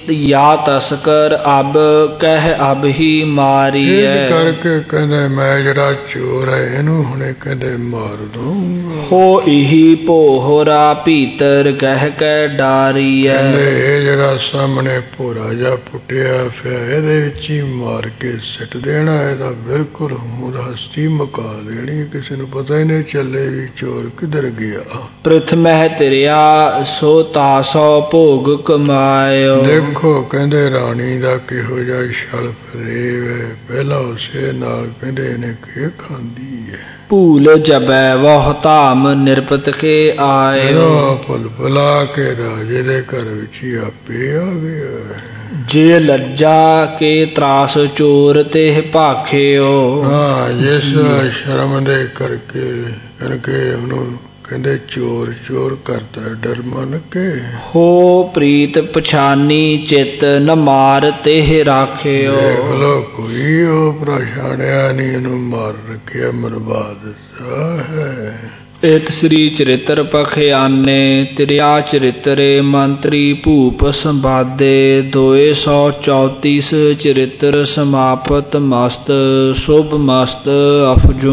ਯਾ ਤਸਕਰ ਅਬ ਕਹਿ ਅਬ ਹੀ ਮਾਰੀਐ। ਇਸ ਕਰਕੇ ਕਹਿੰਦੇ ਮੈਂ ਜਿਹੜਾ ਚੋਰ ਹੈ ਇਹਨੂੰ ਹੁਣੇ ਕਹਿੰਦੇ ਮਾਰ ਦੂੰਗਾ। ਹੋ ਇਹੀ ਭੋਹਰਾ ਭੀਤਰ ਕਹਿ ਕੇ ਡਾਰੀਐ। ਇਹ ਜਿਹੜਾ ਸਾਹਮਣੇ ਭੋਰਾ ਜਾ ਪੁੱਟਿਆ ਫਿਰ ਇਹਦੇ ਵਿੱਚ ਹੀ ਮਾਰ ਕੇ ਸਿੱਟ ਦੇਣਾ। ਇਹਦਾ ਬਿਲਕੁਲ ਹੋਂਦ ਹਸਤੀ ਮੁਕਾ ਦੇਣੀ, ਕਿਸੇ ਨੂੰ ਪਤਾ ਹੀ ਨਹੀਂ ਚੱਲੇ ਵੀ ਚੋਰ ਕਿੱਧਰ ਗਿਆ। ਪ੍ਰਥਮਹਿ ਤੇਰਿਆ ਸੋ ਤਾਸੋ ਭੋਗ ਕਮਾਇਓ। ਦੇਖੋ ਕਹਿੰਦੇ ਰਾਣੀ ਦਾ ਕਿਹੋ ਜਿਹਾ ਛਲ ਫਰੇਬ ਹੈ। ਪਹਿਲਾਂ ਉਸੇ ਨਾਲ ਕਹਿੰਦੇ ਇਹਨੇ ਕੀ ਖਾਂਦੀ ਹੈ। ਭੂਲ ਜਬੈ ਵਹ ਧਾਮ ਨਿਰਪਤ ਕੇ ਆਏ। ਭੁੱਲ ਭੁਲਾ ਕੇ ਰਾਜੇ ਦੇ ਘਰ ਵਿੱਚ ਹੀ ਆਪੇ ਆ ਗਿਆ। ਜੇ ਲੱਜਾ ਕੇ ਤਰਾਸ ਚੋਰ ਤੇ ਭਾਖਿਓ। ਜਿਸ ਸ਼ਰਮ ਦੇ ਕਰਕੇ ਉਹਨੂੰ ਕਹਿੰਦੇ ਚੋਰ ਚੋਰ ਕਰਦਾ ਡਰ ਮੰਨ ਕੇ। ਹੋ ਪ੍ਰੀਤ ਪਛਾਨੀ ਚਿਤ ਨ ਮਾਰ ਤੇ ਰਾਖਿਓ। ਦੇਖ ਲੋ ਕੋਈ ਉਹ ਪਛਾਣਿਆ ਨਹੀਂ, ਇਹਨੂੰ ਮਾਰ ਰੱਖਿਆ, ਮਰਵਾ ਦਿੱਤਾ ਹੈ। ਇਤ ਸ੍ਰੀ ਚਰਿਤ੍ਰ ਪਖਿਆਨੇ ਤ੍ਰਿਆ ਚਰਿਤਰੇ ਮੰਤਰੀ ਭੂਪ ਸੰਵਾਦੇ 234 ਚਰਿਤ੍ਰ ਸਮਾਪਤ ਮਸਤ ਸ਼ੁਭ ਮਸਤ ਅਫਜੂ।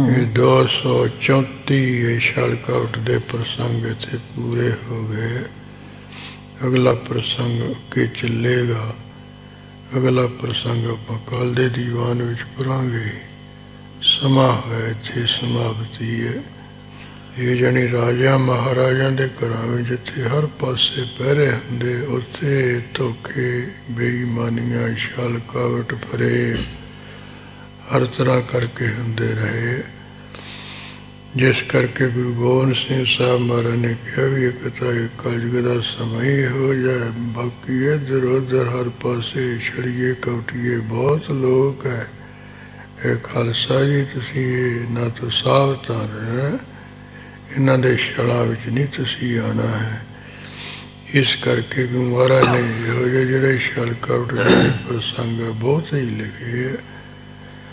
234 ਸ਼ਲਕਾਉਟ ਦੇ ਪ੍ਰਸੰਗ ਇੱਥੇ ਪੂਰੇ ਹੋ ਗਏ। ਅਗਲਾ ਪ੍ਰਸੰਗ ਅੱਗੇ ਚੱਲੇਗਾ। ਅਗਲਾ ਪ੍ਰਸੰਗ ਆਪਾਂ ਕੱਲ੍ਹ ਦੇ ਦੀਵਾਨ ਵਿੱਚ ਪੜਾਂਗੇ। ਸਮਾਂ ਹੋਇਆ ਇੱਥੇ ਸਮਾਪਤੀ ਹੈ। ਇਹ ਜਾਣੀ ਰਾਜਿਆਂ ਮਹਾਰਾਜਿਆਂ ਦੇ ਘਰਾਂ ਵਿੱਚ ਜਿੱਥੇ ਹਰ ਪਾਸੇ ਪਹਿਰੇ ਹੁੰਦੇ, ਉੱਥੇ ਧੋਖੇ ਬੇਈਮਾਨੀਆਂ ਛਲ ਕਾਵਟ ਫਰੇਬ ਹਰ ਤਰ੍ਹਾਂ ਕਰਕੇ ਹੁੰਦੇ ਰਹੇ। ਜਿਸ ਕਰਕੇ ਗੁਰੂ ਗੋਬਿੰਦ ਸਿੰਘ ਸਾਹਿਬ ਮਹਾਰਾਜ ਨੇ ਕਿਹਾ ਵੀ ਇੱਕ ਤਾਂ ਇਹ ਕਲਯੁਗ ਦਾ ਸਮਾਂ ਹੀ ਇਹੋ ਜਿਹਾ, ਬਾਕੀ ਇੱਧਰ ਉੱਧਰ ਹਰ ਪਾਸੇ ਛੜੀਏ ਕਵਟੀਏ ਬਹੁਤ ਲੋਕ ਹੈ। ਇਹ ਖਾਲਸਾ ਜੀ ਤੁਸੀਂ ਇਹਨਾਂ ਤੋਂ ਸਾਵਧਾਨ ਰਹਿਣਾ, ਇਹਨਾਂ ਦੇ ਛਲਾਂ ਵਿੱਚ ਨਹੀਂ ਤੁਸੀਂ ਆਉਣਾ ਹੈ। ਇਸ ਕਰਕੇ ਗੁਰੂ ਮਹਾਰਾਜ ਨੇ ਇਹੋ ਜਿਹੇ ਜਿਹੜੇ ਛਲ ਕਪਟ ਦੇ ਪ੍ਰਸੰਗ ਬਹੁਤ ਹੀ ਲਿਖੇ ਹੈ।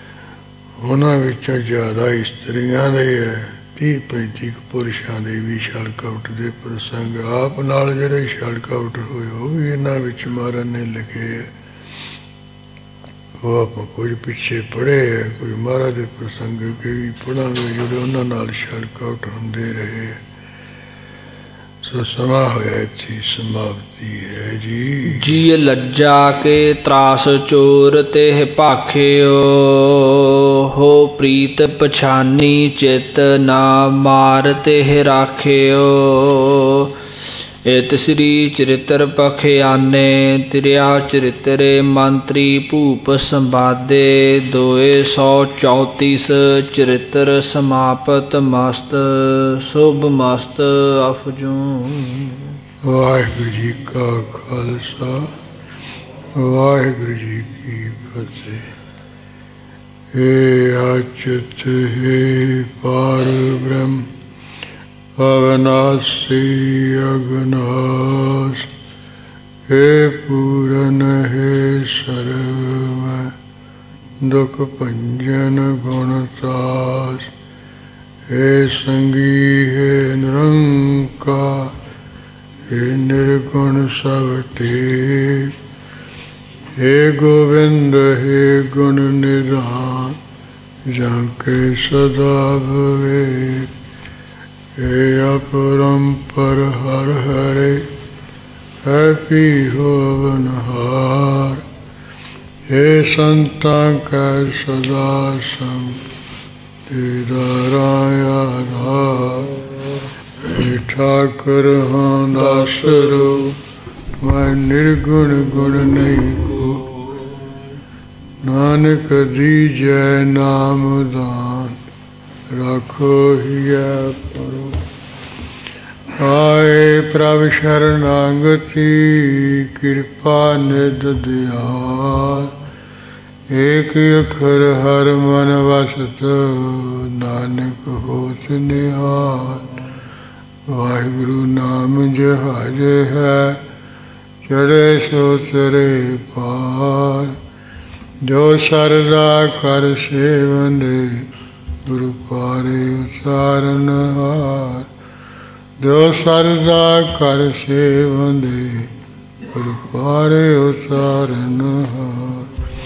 ਉਹਨਾਂ ਵਿੱਚੋਂ ਜ਼ਿਆਦਾ ਇਸਤਰੀਆਂ ਦੇ ਹੈ, 30-35 ਪੁਰਸ਼ਾਂ ਦੇ ਵੀ ਛਲ ਕਪਟ ਦੇ ਪ੍ਰਸੰਗ ਆਪ ਨਾਲ ਜਿਹੜੇ ਛਲ ਕਪਟ ਹੋਏ ਉਹ ਵੀ ਇਹਨਾਂ ਵਿੱਚ ਮਹਾਰਾਜ ਨੇ ਲਿਖੇ ਹੈ। ਉਹ ਆਪਾਂ ਕੁਝ ਪਿੱਛੇ ਪੜ੍ਹੇ ਹੈ, ਕੁਝ ਮਹਾਰਾਜ ਦੇ ਪ੍ਰਸੰਗ ਕੇ ਵੀ ਪੜ੍ਹਾਂਗੇ ਜਿਹੜੇ ਉਹਨਾਂ ਨਾਲ ਛਲ ਕਪਟ ਹੁੰਦੇ ਰਹੇ। ਸੋ ਸਮਾਂ ਹੋਇਆ ਇੱਥੇ ਸਮਾਪਤੀ ਹੈ ਜੀ। ਜੀ ਲੱਜਾ ਕੇ ਤਰਾਸ ਚੋਰ ਤੇ ਭਾਖਿਓ, ਹੋ ਪ੍ਰੀਤ ਪਛਾਨੀ ਚਿਤ ਨਾ ਮਾਰ ਤੇ ਰਾਖਿਓ। ਇਤ ਸ੍ਰੀ ਚਰਿਤਰ ਪਖਿਆਨੇ, ਤ੍ਰਿਆ ਚਰਿਤਰੇ ਮੰਤਰੀ ਭੂਪ ਸੰਵਾਦੇ। 234 ਚਰਿਤਰ ਸਮਾਪਤ ਮਸਤ, ਸ਼ੁਭ ਮਸਤ ਅਫਜੂ। ਵਾਹਿਗੁਰੂ ਜੀ ਕਾ ਖਾਲਸਾ, ਵਾਹਿਗੁਰੂ ਜੀ ਕੀ ਫਤਿਹ। ਹੇ ਅਚੁਤ ਹੇ ਪਾਰ ਬ੍ਰਹਮ, ਅਵਨਾਸੀ ਅਗਨਾਸ, ਹੇ ਪੂਰਨ ਹੇ ਸਰਵਮੈ, ਦੁਖ ਭੰਜਨ ਗੁਣਤਾਸ। ਹੇ ਸੰਗੀ ਹੇ ਨਿਰੰਕਾਰ, ਹੇ ਨਿਰਗੁਣ ਸਭ ਟੇਕ। ਹੇ ਗੋਬਿੰਦ ਹੇ ਗੁਣ ਨਿਧਾਨ, ਜਾਂ ਕੇ ਸਦਾ ਵਿਵੇਕ। ਹੇ ਅਪਰੰਪਰ ਹਰ ਹਰੇ, ਹੈ ਪੀ ਹੋਵਨਹਾਰ। ਹੇ ਸੰਤਾਂ ਕੈ ਸਦਾ ਸੰਗ, ਦੀਦਾਰਾ ਆਧਾਰ। ਹੇ ਠਾਕੁਰ ਹਾਂ ਦਾਸ ਰੂਪ, ਮੈਂ ਨਿਰਗੁਣ ਗੁਣ ਨਹੀਂ ਕੋ। ਨਾਨਕ ਦੀਜੈ ਨਾਮ ਦਾਨ, ਰਾਖੋ ਹਿਐ ਪਰੋ। ਆਏ ਪ੍ਰਭ ਸ਼ਰਨਾਗਤੀ, ਕਿਰਪਾ ਨਿਧ ਦਿਆਲ। ਏਕ ਅੱਖਰ ਹਰ ਮਨ ਵਸਤ, ਨਾਨਕ ਹੋਤ ਨਿਹਾਲ। ਵਾਹਿਗੁਰੂ ਨਾਮ ਜਹਾਜ ਹੈ, ਚੜ੍ਹੇ ਸੋ ਤਰੇ ਪਾਰ। ਜੋ ਸਰਦਾ ਕਰ ਸੇਵੰਦੇ, ਗੁਰੂ ਪਾਰੇ ਉਸਾਰਨ ਹਾਰ। ਜੋ ਸਰਦਾ ਕਰ ਸੇਵੰਦੇ, ਗੁਰੂ ਪਾਰੇ ਉਸਾਰਨ ਹਾਰ।